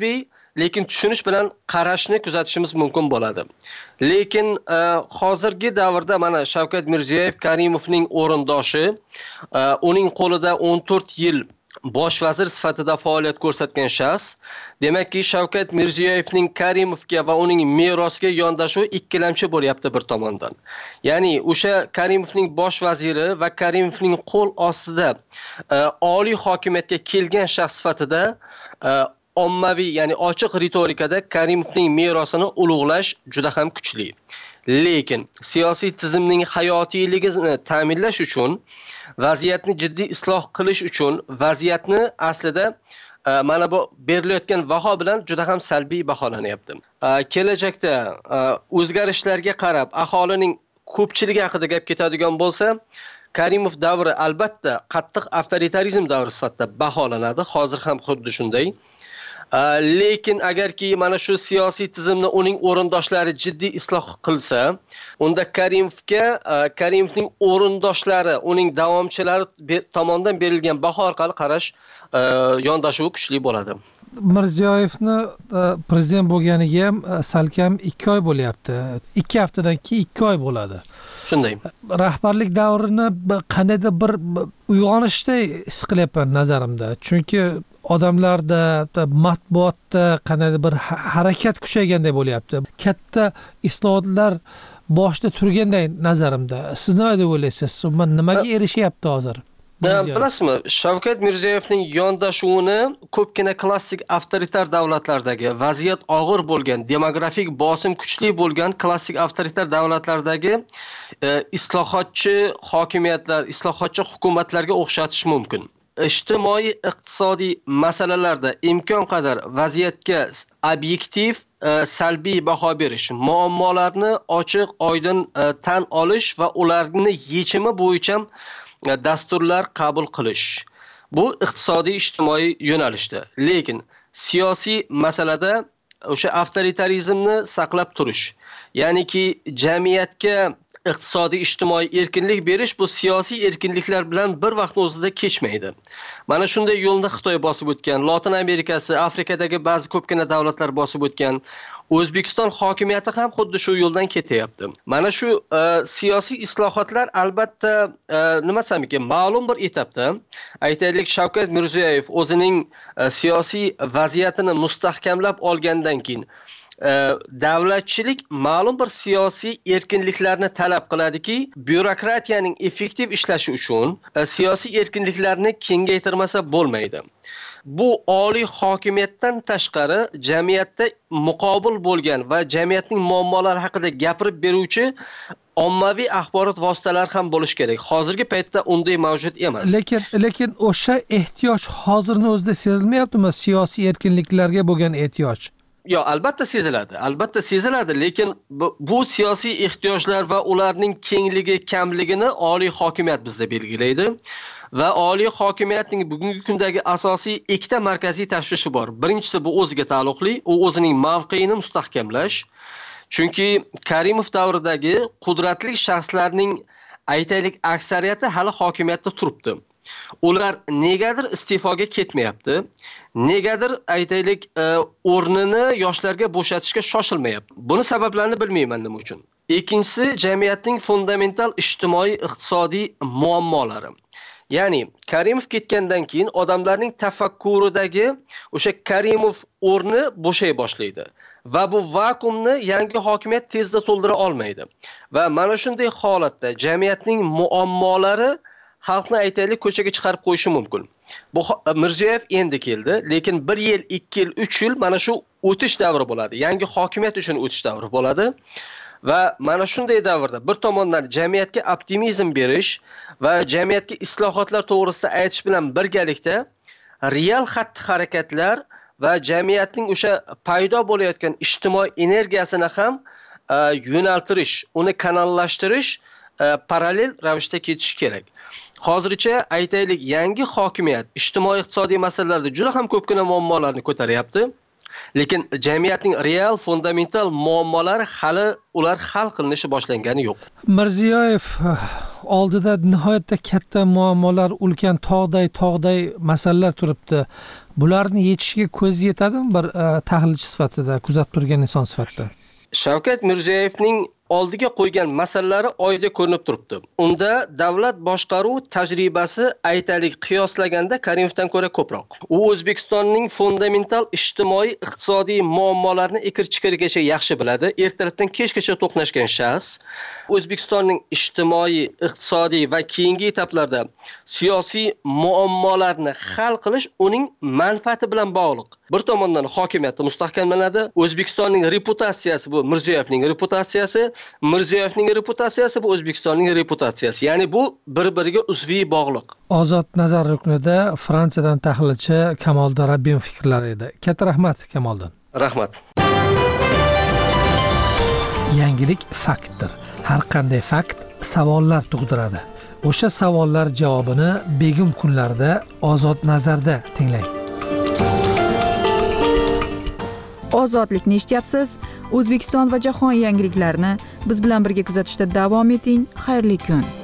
lekin tushunish bilan qarashni kuzatishimiz mumkin bo'ladi. Lekin hozirgi davrda mana Shavkat Mirziyoyev Karimovning o'rindoshi, uning qo'lida 14 yil bosh vazir sifatida faoliyat ko'rsatgan shaxs, demakki Shavkat Mirziyoyevning Karimovga va uning merosiga yondashuvi ikkilamchi bo'lyapti bir tomondan. Ya'ni o'sha Karimovning bosh vaziri va Karimovning qo'l ostida oliy hokimiyatga kelgan shaxs sifatida ommaviy, ya'ni ochiq ritorikada Karimovning merosini ulug'lash juda ham kuchli. Lekin siyosiy tizimning hayotiyligini ta'minlash uchun, vaziyatni jiddiy isloh qilish uchun, vaziyatni aslida mana bu berilayotgan baho bilan juda ham salbiy baholanyapti. Kelajakda o'zgarishlarga qarab aholining ko'pchiligi haqida gap ketadigan bo'lsa, Karimov davri albatta qattiq avtoritarizm davri sifatida baholanadi. Hozir ham xuddi shunday. Lekin agarki mana shu siyosiy tizimni uning o'rindoshlari jiddiy isloh qilsa, unda Karimovning o'rindoshlari, uning davomchilari tomonidan berilgan baho orqali qarash yondashuvi kuchli bo'ladi. Mirziyoyevni prezident bo'lganiga ham salkam 2 oy bo'lyapti. 2 haftadan keyin 2 oy bo'ladi. Shunday. Rahbarlik davrini qandaydir bir uyg'onishday his qilyapman nazarimda. Chunki odamlarda, matbuotda qandaydir bir harakat kuchayganday bo'lyapti. Katta islohotlar boshda turganday nazarimda. Siz nima deb o'ylaysiz? Nimaga erishyapti hozir? Bilasizmi, Shavkat Mirziyoyevning yondashuvini ko'pgina klassik avtoritar davlatlardagi, vaziyat og'ir bo'lgan, demografik bosim kuchli bo'lgan klassik avtoritar davlatlardagi islohotchi hokimiyatlar, islohotchi hukumatlarga o'xshatish mumkin. Ijtimoiy iqtisodiy masalalarda imkon qadar vaziyatga obyektiv, salbiy baho berish, muammolarni ochiq, oydin tan olish va ularni yechimi bo'yicha dasturlar qabul qilish. Bu iqtisodiy ijtimoiy yo'nalishda. Lekin siyosiy masalada o'sha avtoritarizmni saqlab turish, ya'niki jamiyatga iqtisodiy ijtimoiy erkinlik berish, bu siyosiy erkinliklar bilan bir vaqt o'zida kechmaydi. Mana shunday yo'lni Xitoy bosib o'tgan, Lotin Amerikasi, Afrikadagi ba'zi ko'pgina davlatlar bosib o'tgan. O'zbekiston hokimiyati ham xuddi shu yo'ldan ketyapti. Mana shu siyosiy islohotlar albatta nima desam ekan, ma'lum bir etapda, aytaylik, Shavkat Mirziyoyev o'zining siyosiy vaziyatini mustahkamlab olgandan keyin davlatchilik ma'lum bir siyosiy erkinliklarni talab qiladiki, byurokratiyaning effektiv ishlashi uchun siyosiy erkinliklarni kengaytirmasa bo'lmaydi. Bu oliy hokimiyatdan tashqari jamiyatda muqobil bo'lgan va jamiyatning muammolari haqida gapirib beruvchi ommaviy axborot vositalari ham bo'lish kerak. Hozirgi paytda unday mavjud emas. Lekin o'sha ehtiyoj hozirning o'zida sezilmayaptimi, siyosiy erkinliklarga bo'lgan ehtiyoj? Yo, albatta seziladi, lekin bu siyosiy ehtiyojlar va ularning kengligi, kamligini oliy hokimiyat bizda belgilaydi. Va oliy hokimiyatning bugungi kundagi asosiy ikkita markaziy tashvishi bor. Birinchisi bu o'ziga taalluqli, u o'zining mavqeini mustahkamlash. Chunki Karimov davridagi qudratli shaxslarning aytaylik aksariyati hali hokimiyatda turibdi. Ular negadir iste'foga ketmayapti. Negadir aytaylik o'rnini yoshlarga bo'shatishga shoshilmayapti. Buni sabablarini bilmayman nima uchun. Ikkinchisi jamiyatning fundamental ijtimoiy iqtisodiy muammolari. Ya'ni Karimov ketgandan keyin odamlarning tafakkuridagi o'sha Karimov o'rni bo'shay boshlaydi va bu vakuumni yangi hokimiyat tezda to'ldira olmaydi. Va mana shunday holatda jamiyatning muammolari xalqni aytaylik ko'chaga chiqarib qo'yishi mumkin. Bu Mirziyoyev endi keldi, lekin 1 yil, 2 yil, 3 yil mana shu o'tish davri bo'ladi. Yangi hokimiyat uchun o'tish davri bo'ladi. Va mana shunday davrda bir tomondan jamiyatga optimizm berish va jamiyatga islohotlar to'g'risida aytish bilan birgalikda real xatti-harakatlar va jamiyatning o'sha paydo bo'layotgan ijtimoiy energiyasini ham yo'naltirish, uni kanallashtirish parallel ravishda ketishi kerak. Hozircha aytaylik, yangi hokimiyat ijtimoiy-iqtisodiy masalalarda juda ham ko'pgina muammolarni ko'taryapti. Lekin jamiyatning real fundamental muammolari hali ular hal qilinishi boshlangani yo'q. Mirziyoyev oldida nihoyatda katta muammolar, ulkan tog'day masalalar turibdi. bularni yechishga ko'z yetadimi bir tahlilchi sifatida, kuzatib turgan inson sifatida? Shavkat Mirziyoyevning oldiga qo'ygan masalalari oyda ko'rinib turibdi. Unda davlat boshqaruv tajribasi aytalik qiyoslaganda Karimovdan ko'ra ko'proq. U O'zbekistonning fundamental ijtimoiy iqtisodiy muammolarini ikir-chikirigacha yaxshi biladi. Ertalabdan kechgacha to'qnashgan shaxs. O'zbekistonning ijtimoiy, iqtisodiy va keyingi etaplarda siyosiy muammolarni hal qilish uning manfaati bilan bog'liq. Bir tomondan hokimiyati mustahkamlanadi. O'zbekistonning reputatsiyasi bu Mirziyoyevning reputatsiyasi, Mirziyoyevning reputatsiyasi bu O'zbekistonning reputatsiyasi. Ya'ni bu bir-biriga uzviy bog'liq. Ozod nazar ruknida Fransiyadan tahlilchi Kamoliddin Rabbimov fikrlari edi. Katta rahmat Kamoliddin. Rahmat. Yangilik faktdir. Har qanday fakt savollar tug'diradi. O'sha savollar javobini begim kunlarda Ozod nazarda tinglang. Ozodlikni eshityapsiz. O'zbekiston va jahon yangiliklarini biz bilan birga kuzatishda davom eting. Xayrli kun.